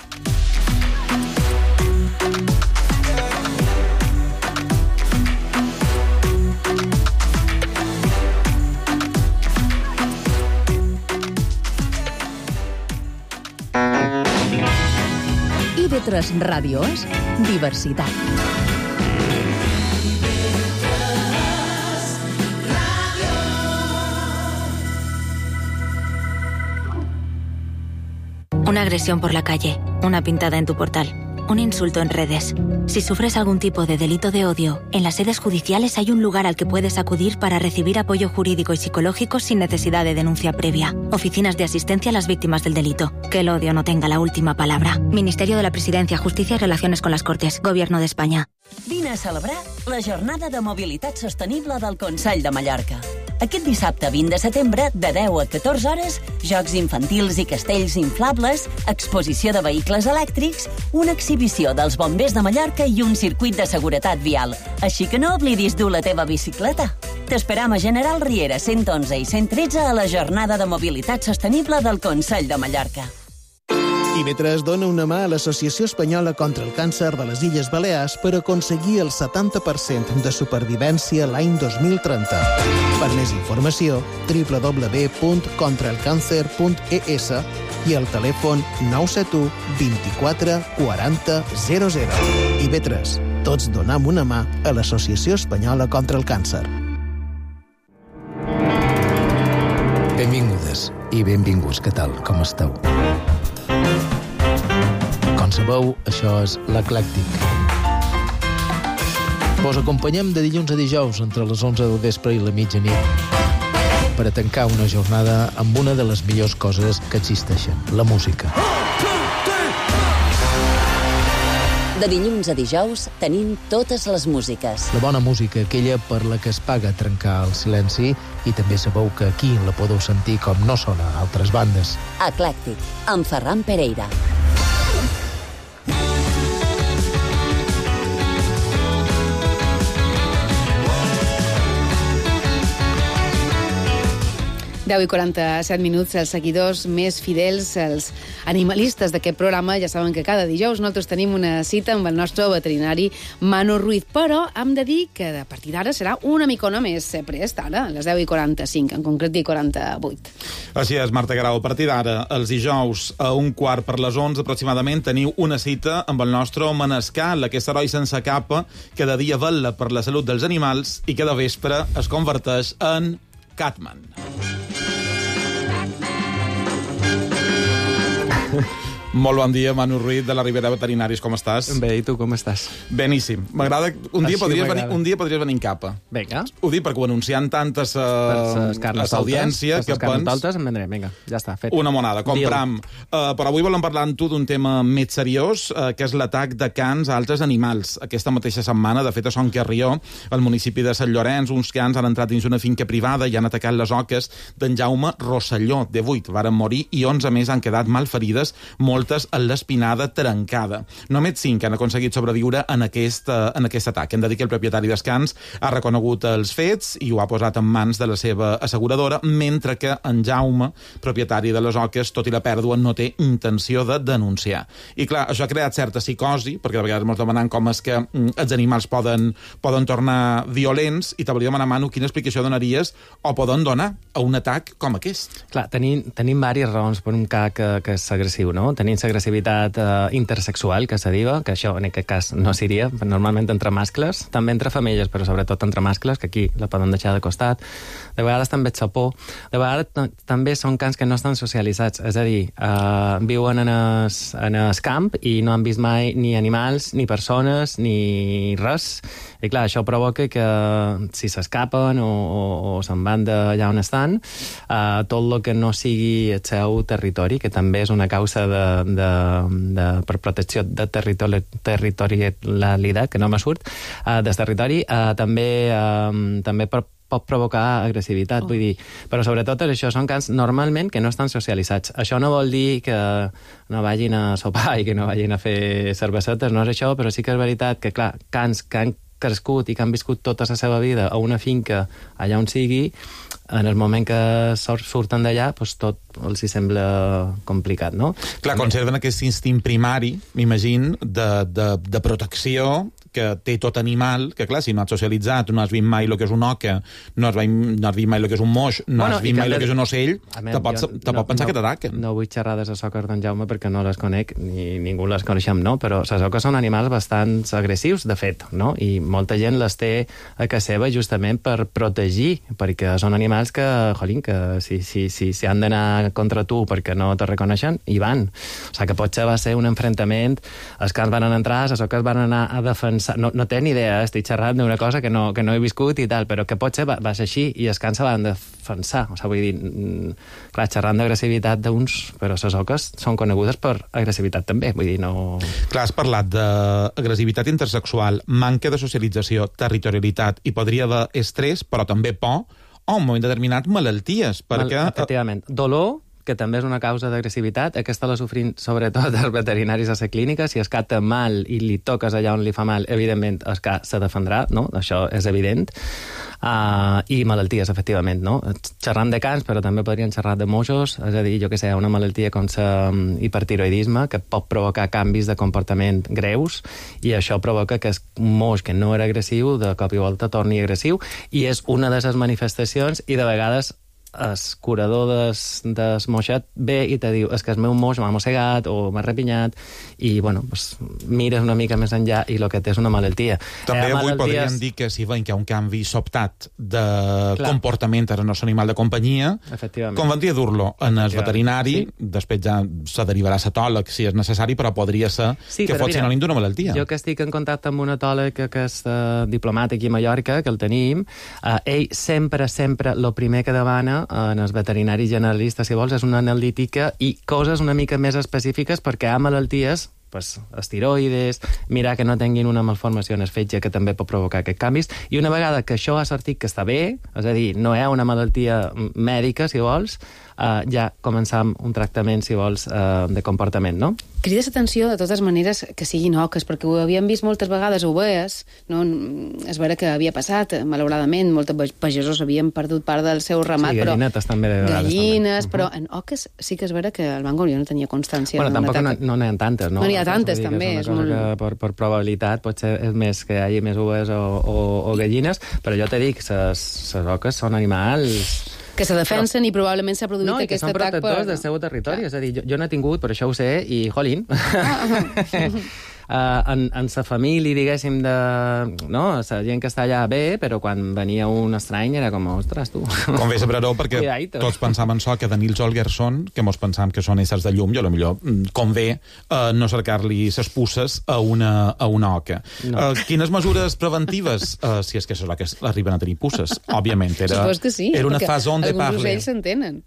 I ve tres Ràdios, diversitat.
Una agresión por la calle, una pintada en tu portal, un insulto en redes. Si sufres algún tipo de delito de odio, en las sedes judiciales hay un lugar al que puedes acudir para recibir apoyo jurídico y psicológico sin necesidad de denuncia previa. Oficinas de asistencia a las víctimas del delito. Que el odio no tenga la última palabra. Ministerio de la Presidencia, Justicia y Relaciones con las Cortes. Gobierno de España.
Vine a celebrar la Jornada de Mobilitat Sostenible del Consell de Mallorca. Aquest dissabte vint de setembre, de deu a catorze hores, jocs infantils i castells inflables, exposició de vehicles elèctrics, una exhibició dels bombers de Mallorca i un circuit de seguretat vial. Així que no oblidis dur la teva bicicleta. T'esperam a General Riera cent onze i cent tretze a la Jornada de Mobilitat Sostenible del Consell de Mallorca.
I B tres dona una mà a l'Associació Espanyola contra el Càncer de les Illes Balears per aconseguir el setanta per cent de supervivència l'any dos mil trenta. Per més informació, w w w punt contra el càncer punt e s i el telèfon nou set u vint-i-quatre quaranta zero zero. I B tres, tots donam una mà a l'Associació Espanyola contra el Càncer.
Benvingudes i benvinguts, què tal, com esteu? Com sabeu, això és l'Eclèctic. Vos acompanyem de dilluns a dijous entre les onze del vespre i la mitjanit per a tancar una jornada amb una de les millors coses que existeixen, la música.
De dilluns a dijous tenim totes les músiques.
La bona música, aquella per la que es paga trencar el silenci, i també sabeu que aquí la podeu sentir com no sona a altres bandes.
Eclèctic, amb Ferran Pereira.
deu i quaranta-set minuts, els seguidors més fidels, els animalistes d'aquest programa, ja saben que cada dijous nosaltres tenim una cita amb el nostre veterinari Manu Ruiz, però hem de dir que a partir d'ara serà una micona més prest, ara, a les deu i quaranta-cinc, en concret i quaranta-vuit.
Així és, Marta Grau, a partir d'ara, els dijous a un quart per les onze aproximadament, teniu una cita amb el nostre Manescal, aquest heroi sense capa que de dia vetla per la salut dels animals i que de vespre es converteix en Catman. Molt bon dia, Manu Ruiz, de la Ribera Veterinaris, com estàs?
Bé, i tu com estàs?
Beníssim. M'agrada... Un dia, podries venir, un dia podries venir en capa.
Vinga.
Ho dic perquè ho anunciant tantes uh, a l'audiència que
pens... toltes, em vendré. Vinga, ja està, fet.
Una monada, compram. Uh, però avui volem parlar amb tu d'un tema més seriós, uh, que és l'atac de cans a altres animals. Aquesta mateixa setmana, de fet, a Son Carrió, al municipi de Sant Llorenç, uns cans han entrat dins una finca privada i han atacat les oques d'en Jaume Rosselló, de vuit. Varen morir i onze més han quedat malferides, moltes en l'espinada trencada. Només cinc han aconseguit sobreviure en aquest, en aquest atac. Hem de dir que el propietari dels cans ha reconegut els fets i ho ha posat en mans de la seva asseguradora, mentre que en Jaume, propietari de les oques, tot i la pèrdua, no té intenció de denunciar. I clar, això ha creat certa psicosi, perquè de vegades ens demanem com és que els animals poden, poden tornar violents, i te volia demanar, Manu, quina explicació donaries o poden donar a un atac com aquest?
Clar, tenim, tenim diverses raons per un cas que, que és agressiu, no? Tenim l'agressivitat eh, intersexual, que se diu, que això en aquest cas no seria, normalment entre mascles, també entre femelles, però sobretot entre mascles, que aquí la poden deixar de costat. De vegades també et por. De vegades també són cans que no estan socialitzats, és a dir, eh, viuen en el, en el camp i no han vist mai ni animals, ni persones, ni res. I clar, això provoca que si s'escapen o, o, o se'n van d'allà on estan, eh, tot el que no sigui el seu territori, que també és una causa de, de, de, per protecció de territori, territorialitat, que no me surt, eh, del territori, eh, també, eh, també per pot provocar agressivitat, oh. vull dir, però sobretot això són cans normalment que no estan socialitzats. Això no vol dir que no vagin a sopar i que no vagin a fer cervesetes, no és això, però sí que és veritat que, clar, cans que han crescut i que han viscut tota la seva vida a una finca allà on sigui, en el moment que surten d'allà, doncs tot els hi sembla complicat, no?
Clar, conserven aquest instint primari, m'imagino, de, de, de protecció que té tot animal, que clar, si no has socialitzat, no has vist mai el que és una oca, no has, no has vist mai el que és un moix, no bueno, has vist mai el que és un ocell, men, te pots, te no, pot pensar no, que t'ataquen.
No vull xerrar de les oques d'en Jaume perquè no les conec, ni ningú les coneixem, no? Però les oques són animals bastant agressius, de fet, no? I molta gent les té a casa seva justament per protegir, perquè són animals que, jolín, que si, si, si, si han d'anar contra tu perquè no te reconeixen, hi van. O sigui que potser va ser un enfrontament, els cans van entrar, les oques van anar a defensar. No, no té ni idea, estic xerrant d'una cosa que no, que no he viscut i tal, però que potser va, va ser així i els cans se van defensar. O sigui, vull dir, clar, xerrant d'agressivitat d'uns, però les oques són conegudes per agressivitat també, vull dir, no...
Clar, has parlat d'agressivitat intersexual, manca de socialització, territorialitat, i podria haver estrès, però també por, o en un moment determinat malalties, perquè...
Mal, efectivament. Dolor, que també és una causa d'agressivitat, aquesta la sofrim sobretot els veterinaris a la clínica. Si el cat té mal i li toques allà on li fa mal, evidentment el cat se defendrà, no? Això és evident. Uh, I malalties, efectivament, no? Xerrant de cans, però també podrien xerrar de moixos, és a dir, jo què sé, una malaltia com l'hipertiroidisme, que pot provocar canvis de comportament greus, i això provoca que un moix que no era agressiu, de cop i volta torni agressiu, i és una de les manifestacions, i de vegades el curador des, des moixet ve i te diu, és que el meu moix m'ha mossegat o m'ha repinyat, i bueno, pues, mires una mica més enllà i el que té és una malaltia.
També eh, avui
malalties...
podríem dir que si veiem que hi ha un canvi sobtat de Clar. comportament en el nostre animal de companyia, convendria dur-lo en el veterinari, sí. Després ja se derivarà a l'etòleg si és necessari, però podria ser sí, que fos sinònim d'una malaltia.
Jo que estic en contacte amb un etòleg que, que és uh, diplomat aquí a Mallorca, que el tenim, uh, ell sempre, sempre, el primer que demana en els veterinaris generalistes, si vols, és una analítica i coses una mica més específiques perquè hi ha malalties, pues, esteroides, mirar que no tinguin una malformació en el fetge que també pot provocar aquests canvis, i una vegada que això ha sortit que està bé, és a dir, no hi ha una malaltia mèdica, si vols, uh, ja començam un tractament, si vols, uh, de comportament, no?
Crides atenció, de totes maneres, que siguin oques, perquè ho havíem vist moltes vegades, ho veies, no? És vera que havia passat, malauradament, molts pagesos havien perdut part del seu ramat,
sí,
però...
gallinetes també, de vegades.
Gallines,
també.
però en oques sí que és vera que el Bangor jo no tenia constància.
Bueno, tampoc no, no n'hi ha tantes, no?
No n'hi ha tantes,
dir,
també.
És una cosa molt... que per, per probabilitat potser és més que hi hagi més oves o, o, o gallines, però jo te dic, les oques són animals...
que se defensen però... i probablement s'ha produït
no,
aquest atac per...
No, i que són protectors del seu territori. Clar. És a dir, jo, jo no he tingut, per això ho sé, i, jolín, Uh, en, en sa família, diguéssim, de... No, la gent que està allà bé, però quan venia un estrany era com, ostres, tu...
Com bé sabreu, perquè
Cuidadito.
Tots pensàvem so que Daniels Olgerson, que mos pensàvem que són éssers de llum, i potser convé uh, no cercar-li ses pusses a una, a una oca. No. Uh, quines mesures preventives, uh, si és que les oques arriben a tenir pusses? Òbviament, era,
que sí,
era una fase on de parle.
Alguns ocells s'entenen.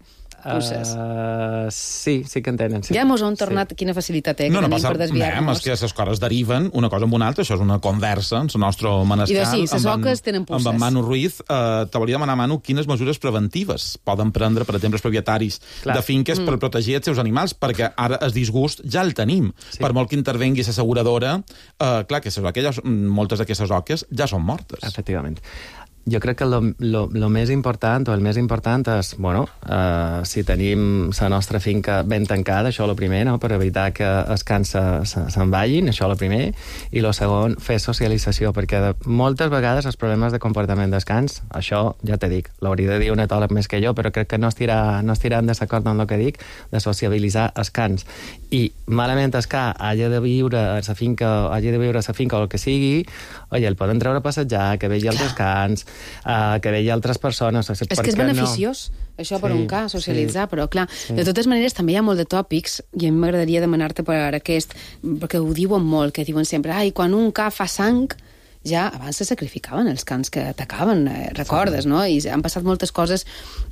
Uh, sí, sí que en tenen. Sí.
Ja mos han tornat sí. Quina facilitat eh, que
no, no
tenim
passa,
per desviar-nos.
És que les coses deriven una cosa amb una altra, això és una conversa en el nostre menestral.
I sí, les oques tenen pusses.
Amb en Manu Ruiz, eh, te volia demanar, Manu, quines mesures preventives poden prendre, per exemple, els propietaris Clar. de finques mm. per protegir els seus animals, perquè ara el disgust ja el tenim. Sí. Per molt que intervengui l'asseguradora, eh, clar, que aquelles, moltes d'aquestes oques ja són mortes.
Efectivament. Jo crec que lo, lo, lo més important, o el més important és, bueno, uh, si tenim la nostra finca ben tancada, això és el primer, no?, per evitar que els cans se'n se, se vagin, això és el primer, i el segon, fer socialització, perquè de, moltes vegades els problemes de comportament dels cans, això ja te dic, l'hauria de dir un etòleg més que jo, però crec que no estirà, no estirà en desacord amb el que dic, de sociabilitzar els cans. I malament el ca hagi de viure a la finca, hagi de viure a la finca o el que sigui, oi, el poden treure a passejar, que vegi altres cans, Uh, que veia altres persones. O sigui,
és que és beneficiós, no? Això per sí, un cas, socialitzar, sí, però clar, sí. De totes maneres també hi ha molt de tòpics, i a mi m'agradaria demanar-te per aquest, perquè ho diuen molt, que diuen sempre, ai, quan un ca fa sang, ja abans se sacrificaven els cans que atacaven, eh, recordes, sí. No? I han passat moltes coses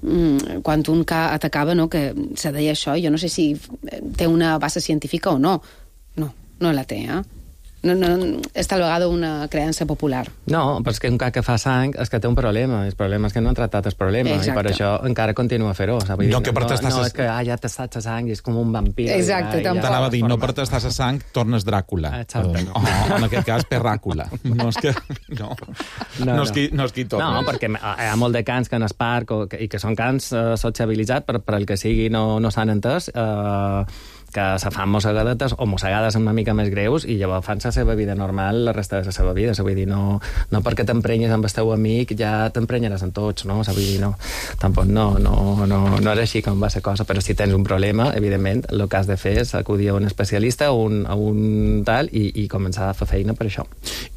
mm, quan un ca atacava, no?, que se deia això, jo no sé si té una base científica o no. No, no la té, eh? No, no, és tal vegada una creença popular.
No, però és que un ca que fa sang és que té un problema. El problema és que no han tractat el problema. Exacte. I per això encara continua a fer-ho. O sigui,
no, que per
no,
tastar
no, és que ah, ja t'ha tastat la sang i és com un vampir.
Exacte,
ja,
tampoc.
T'anava a dir, no per tastar la sang tornes Dràcula.
Exacte.
Uh, oh, en aquest cas, Perràcula. No és que... No, no, no. no és qui, no és qui torna.
No, perquè hi ha molt de cans que en el parc o, i que són cans uh, sociabilitzats, per, per el que sigui no, no s'han entès, uh, que se fan mossegadetes o mossegades una mica més greus i llavors fan la seva vida normal la resta de la seva vida. Vull dir, no, no perquè t'emprenyes amb el teu amic ja t'emprenyaràs amb tots, no? Vull dir, no. Tampoc no, no, no, no és així com va la cosa, però si tens un problema, evidentment, el que has de fer és acudir a un especialista, a un, a un tal, i, i començar a fer feina per això.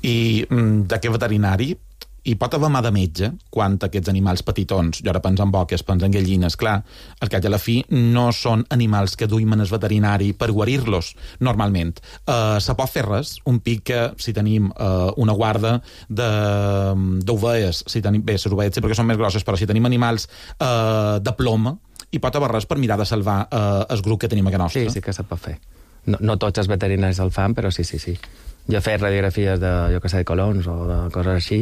I de què veterinari? Hi pot haver mà de metge quan aquests animals petitons, jo ara penso en boques, penso en gallines, clar, al cap i a la fi no són animals que duim en el veterinari per guarir-los, normalment. Uh, se pot fer res, un pic que si tenim uh, una guarda d'ovelles, si tenim, bé, les ovelles sí, perquè són més grosses, però si tenim animals uh, de ploma, hi pot haver res per mirar de salvar uh, el grup que tenim a casa nostra.
Sí, sí que se pot fer. No, no tots els veterinaris el fan, però sí, sí, sí. Jo he fet radiografies de, jo que sé, de colons o de coses així,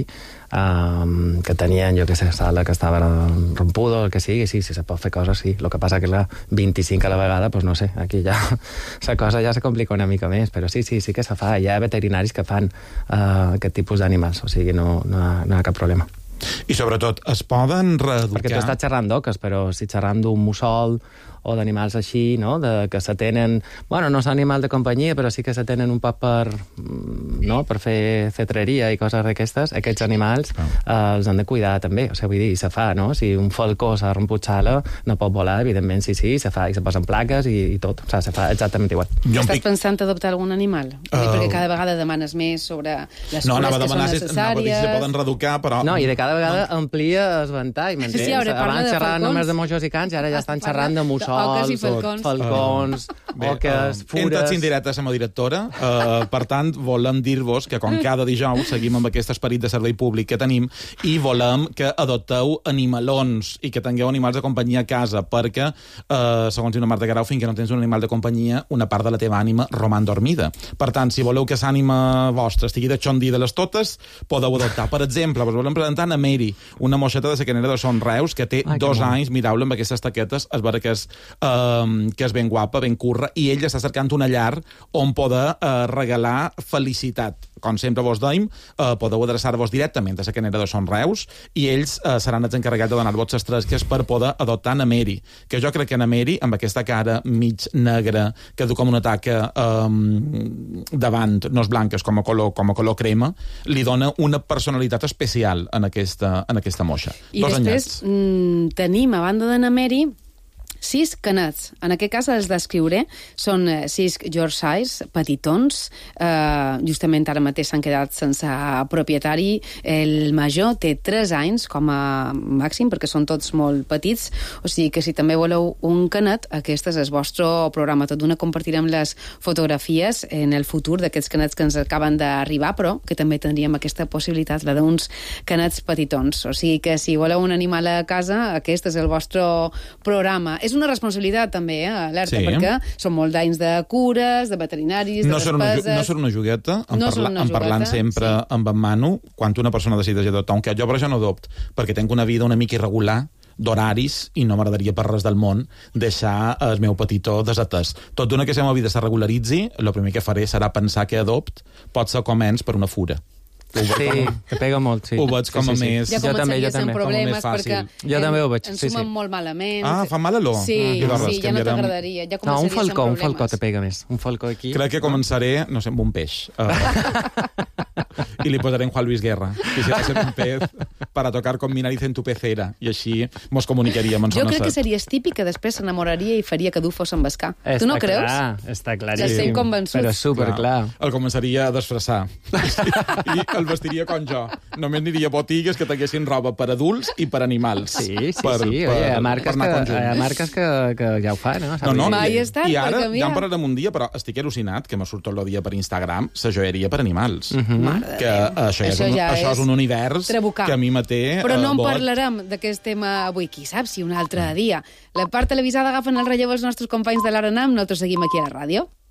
um, que tenien, jo que sé, sala que estava rompuda o el que sigui, sí, sí, se pot fer coses, sí. El que passa que, clar, vint-i-cinc a la vegada, doncs no sé, aquí ja la cosa ja se complica una mica més, però sí, sí, sí que se fa. Hi ha veterinaris que fan uh, aquest tipus d'animals, o sigui, no, no, ha, no hi ha cap problema.
I sobretot, es poden reeducar...
Perquè tu estàs xerrant d'oques, però si xerram d'un mussol o d'animals així, no?, de, que se tenen... Bueno, no són animals de companyia, però sí que se tenen un poc per, no?, per fer cetreria i coses d'aquestes. Aquests animals oh. eh, els han de cuidar també, o sigui, vull dir, se fa, no? Si un falcó s'ha romput xala, no pot volar, evidentment, sí, sí, se fa, i se posen plaques i, i tot. O sigui, se fa exactament igual.
Jo Estàs pic... pensant adoptar algun animal? Uh... Perquè cada vegada demanes més sobre les
no,
cures que són
necessàries.
necessàries.
No, anava a dir si se poden reeducar, però...
No, i de cada vegada no. amplia el ventall, m'entens?
Sí, ara
abans xerraven només de moixos i cans i ara ja estan xerrant de mussols,
oques i falcons,
falcons
uh,
oques,
uh,
fures...
Entats indirectes amb la directora, uh, per tant, volem dir-vos que com cada dijous seguim amb aquest esperit de servei públic que tenim i volem que adopteu animalons i que tingueu animals de companyia a casa, perquè, uh, segons diu la Marta Garau, fins que no tens un animal de companyia, una part de la teva ànima roman dormida. Per tant, si voleu que l'ànima vostra estigui de xondi de les totes, podeu adoptar. Per exemple, us volem presentar a Mary, una moixeta de la canera de Son Reus, que té Ai, dos anys, mireu-la amb aquestes taquetes, es veure que és, um, que és ben guapa, ben curra, i ell està cercant una llar on poder uh, regalar felicitat. Com sempre vos deim, uh, podeu adreçar-vos directament a la canera de Son Reus i ells uh, seran els encarregats de donar-vos les tresques per poder adoptar na Mary, que jo crec que na Mary, amb aquesta cara mig negra, que du com una taca um, davant, no és blanca, és com a color, com a color crema, li dona una personalitat especial en aquesta, en aquesta moixa.
I
Dos
després mm, tenim, a banda de na Mary, sis canets. En aquest cas els descriuré. Són sis Yorkshires petitons. Eh, justament ara mateix s'han quedat sense propietari. El major té tres anys com a màxim, perquè són tots molt petits. O sigui que si també voleu un canet, aquest és el vostre programa. Tot d'una compartirem les fotografies en el futur d'aquests canets que ens acaben d'arribar, però que també tindríem aquesta possibilitat, la d'uns canets petitons. O sigui que si voleu un animal a casa, aquest és el vostre programa. És una responsabilitat també, eh, alerta, sí. Perquè són molt d'anys de cures, de veterinaris,
no
de despeses...
Una, no serà una jugueta, en,
no
parla,
una
en parlant
jugueta,
sempre sí. amb en Manu, quan una persona decideix adoptar un cat. Jo per això no adopt, perquè tinc una vida una mica irregular, d'horaris, i no m'agradaria per res del món deixar el meu petitó desatès. Tot d'una que la meva vida se regularitzi, el primer que faré serà pensar que adopt pot ser començ per una fura.
Sí, com... que pega molt, sí.
Ho veig com a
sí, sí,
més...
Ja
jo també, jo també.
problemes perquè
jo també ho veig.
ens
sí,
sumen
sí.
molt malament.
Ah, fa mal a l'o?
Sí,
ah,
sí, ja no t'agradaria. Ja
no, un falcó, un
problemes.
falcó te pega més. Un falcó aquí.
Crec que començaré, no sé, amb un peix. Uh, I li posaré en Juan Luis Guerra. Quisiera ser un pez para tocar con mi nariz en tu pecera. I així mos comunicaríem.
Jo crec que series típic que després s'enamoraria i faria que du fos en bascar. Tu no creus?
Clar, està claríssim.
Estem convençuts.
Però superclar.
El començaria a disfressar. I el vestiria com jo. Només aniria a botigues que tinguessin roba per adults i per animals.
Sí, sí,
per,
sí.
Per,
Oye, hi ha marques, que,
hi
ha marques que, que ja ho fan, no?
No, no,
Mai
i,
estat,
i ara
perquè,
ja en parlarem un dia, però estic al·lucinat que m'ha surt tot el dia per Instagram la joieria per animals.
Uh -huh.
Que això, això, és un, ja això és un univers
trabucar.
que a mi me té...
Però no en
uh,
parlarem d'aquest tema avui. Qui sap si un altre dia. La part televisada agafen el relleu els nostres companys de l'Arenam, nosaltres seguim aquí a la ràdio.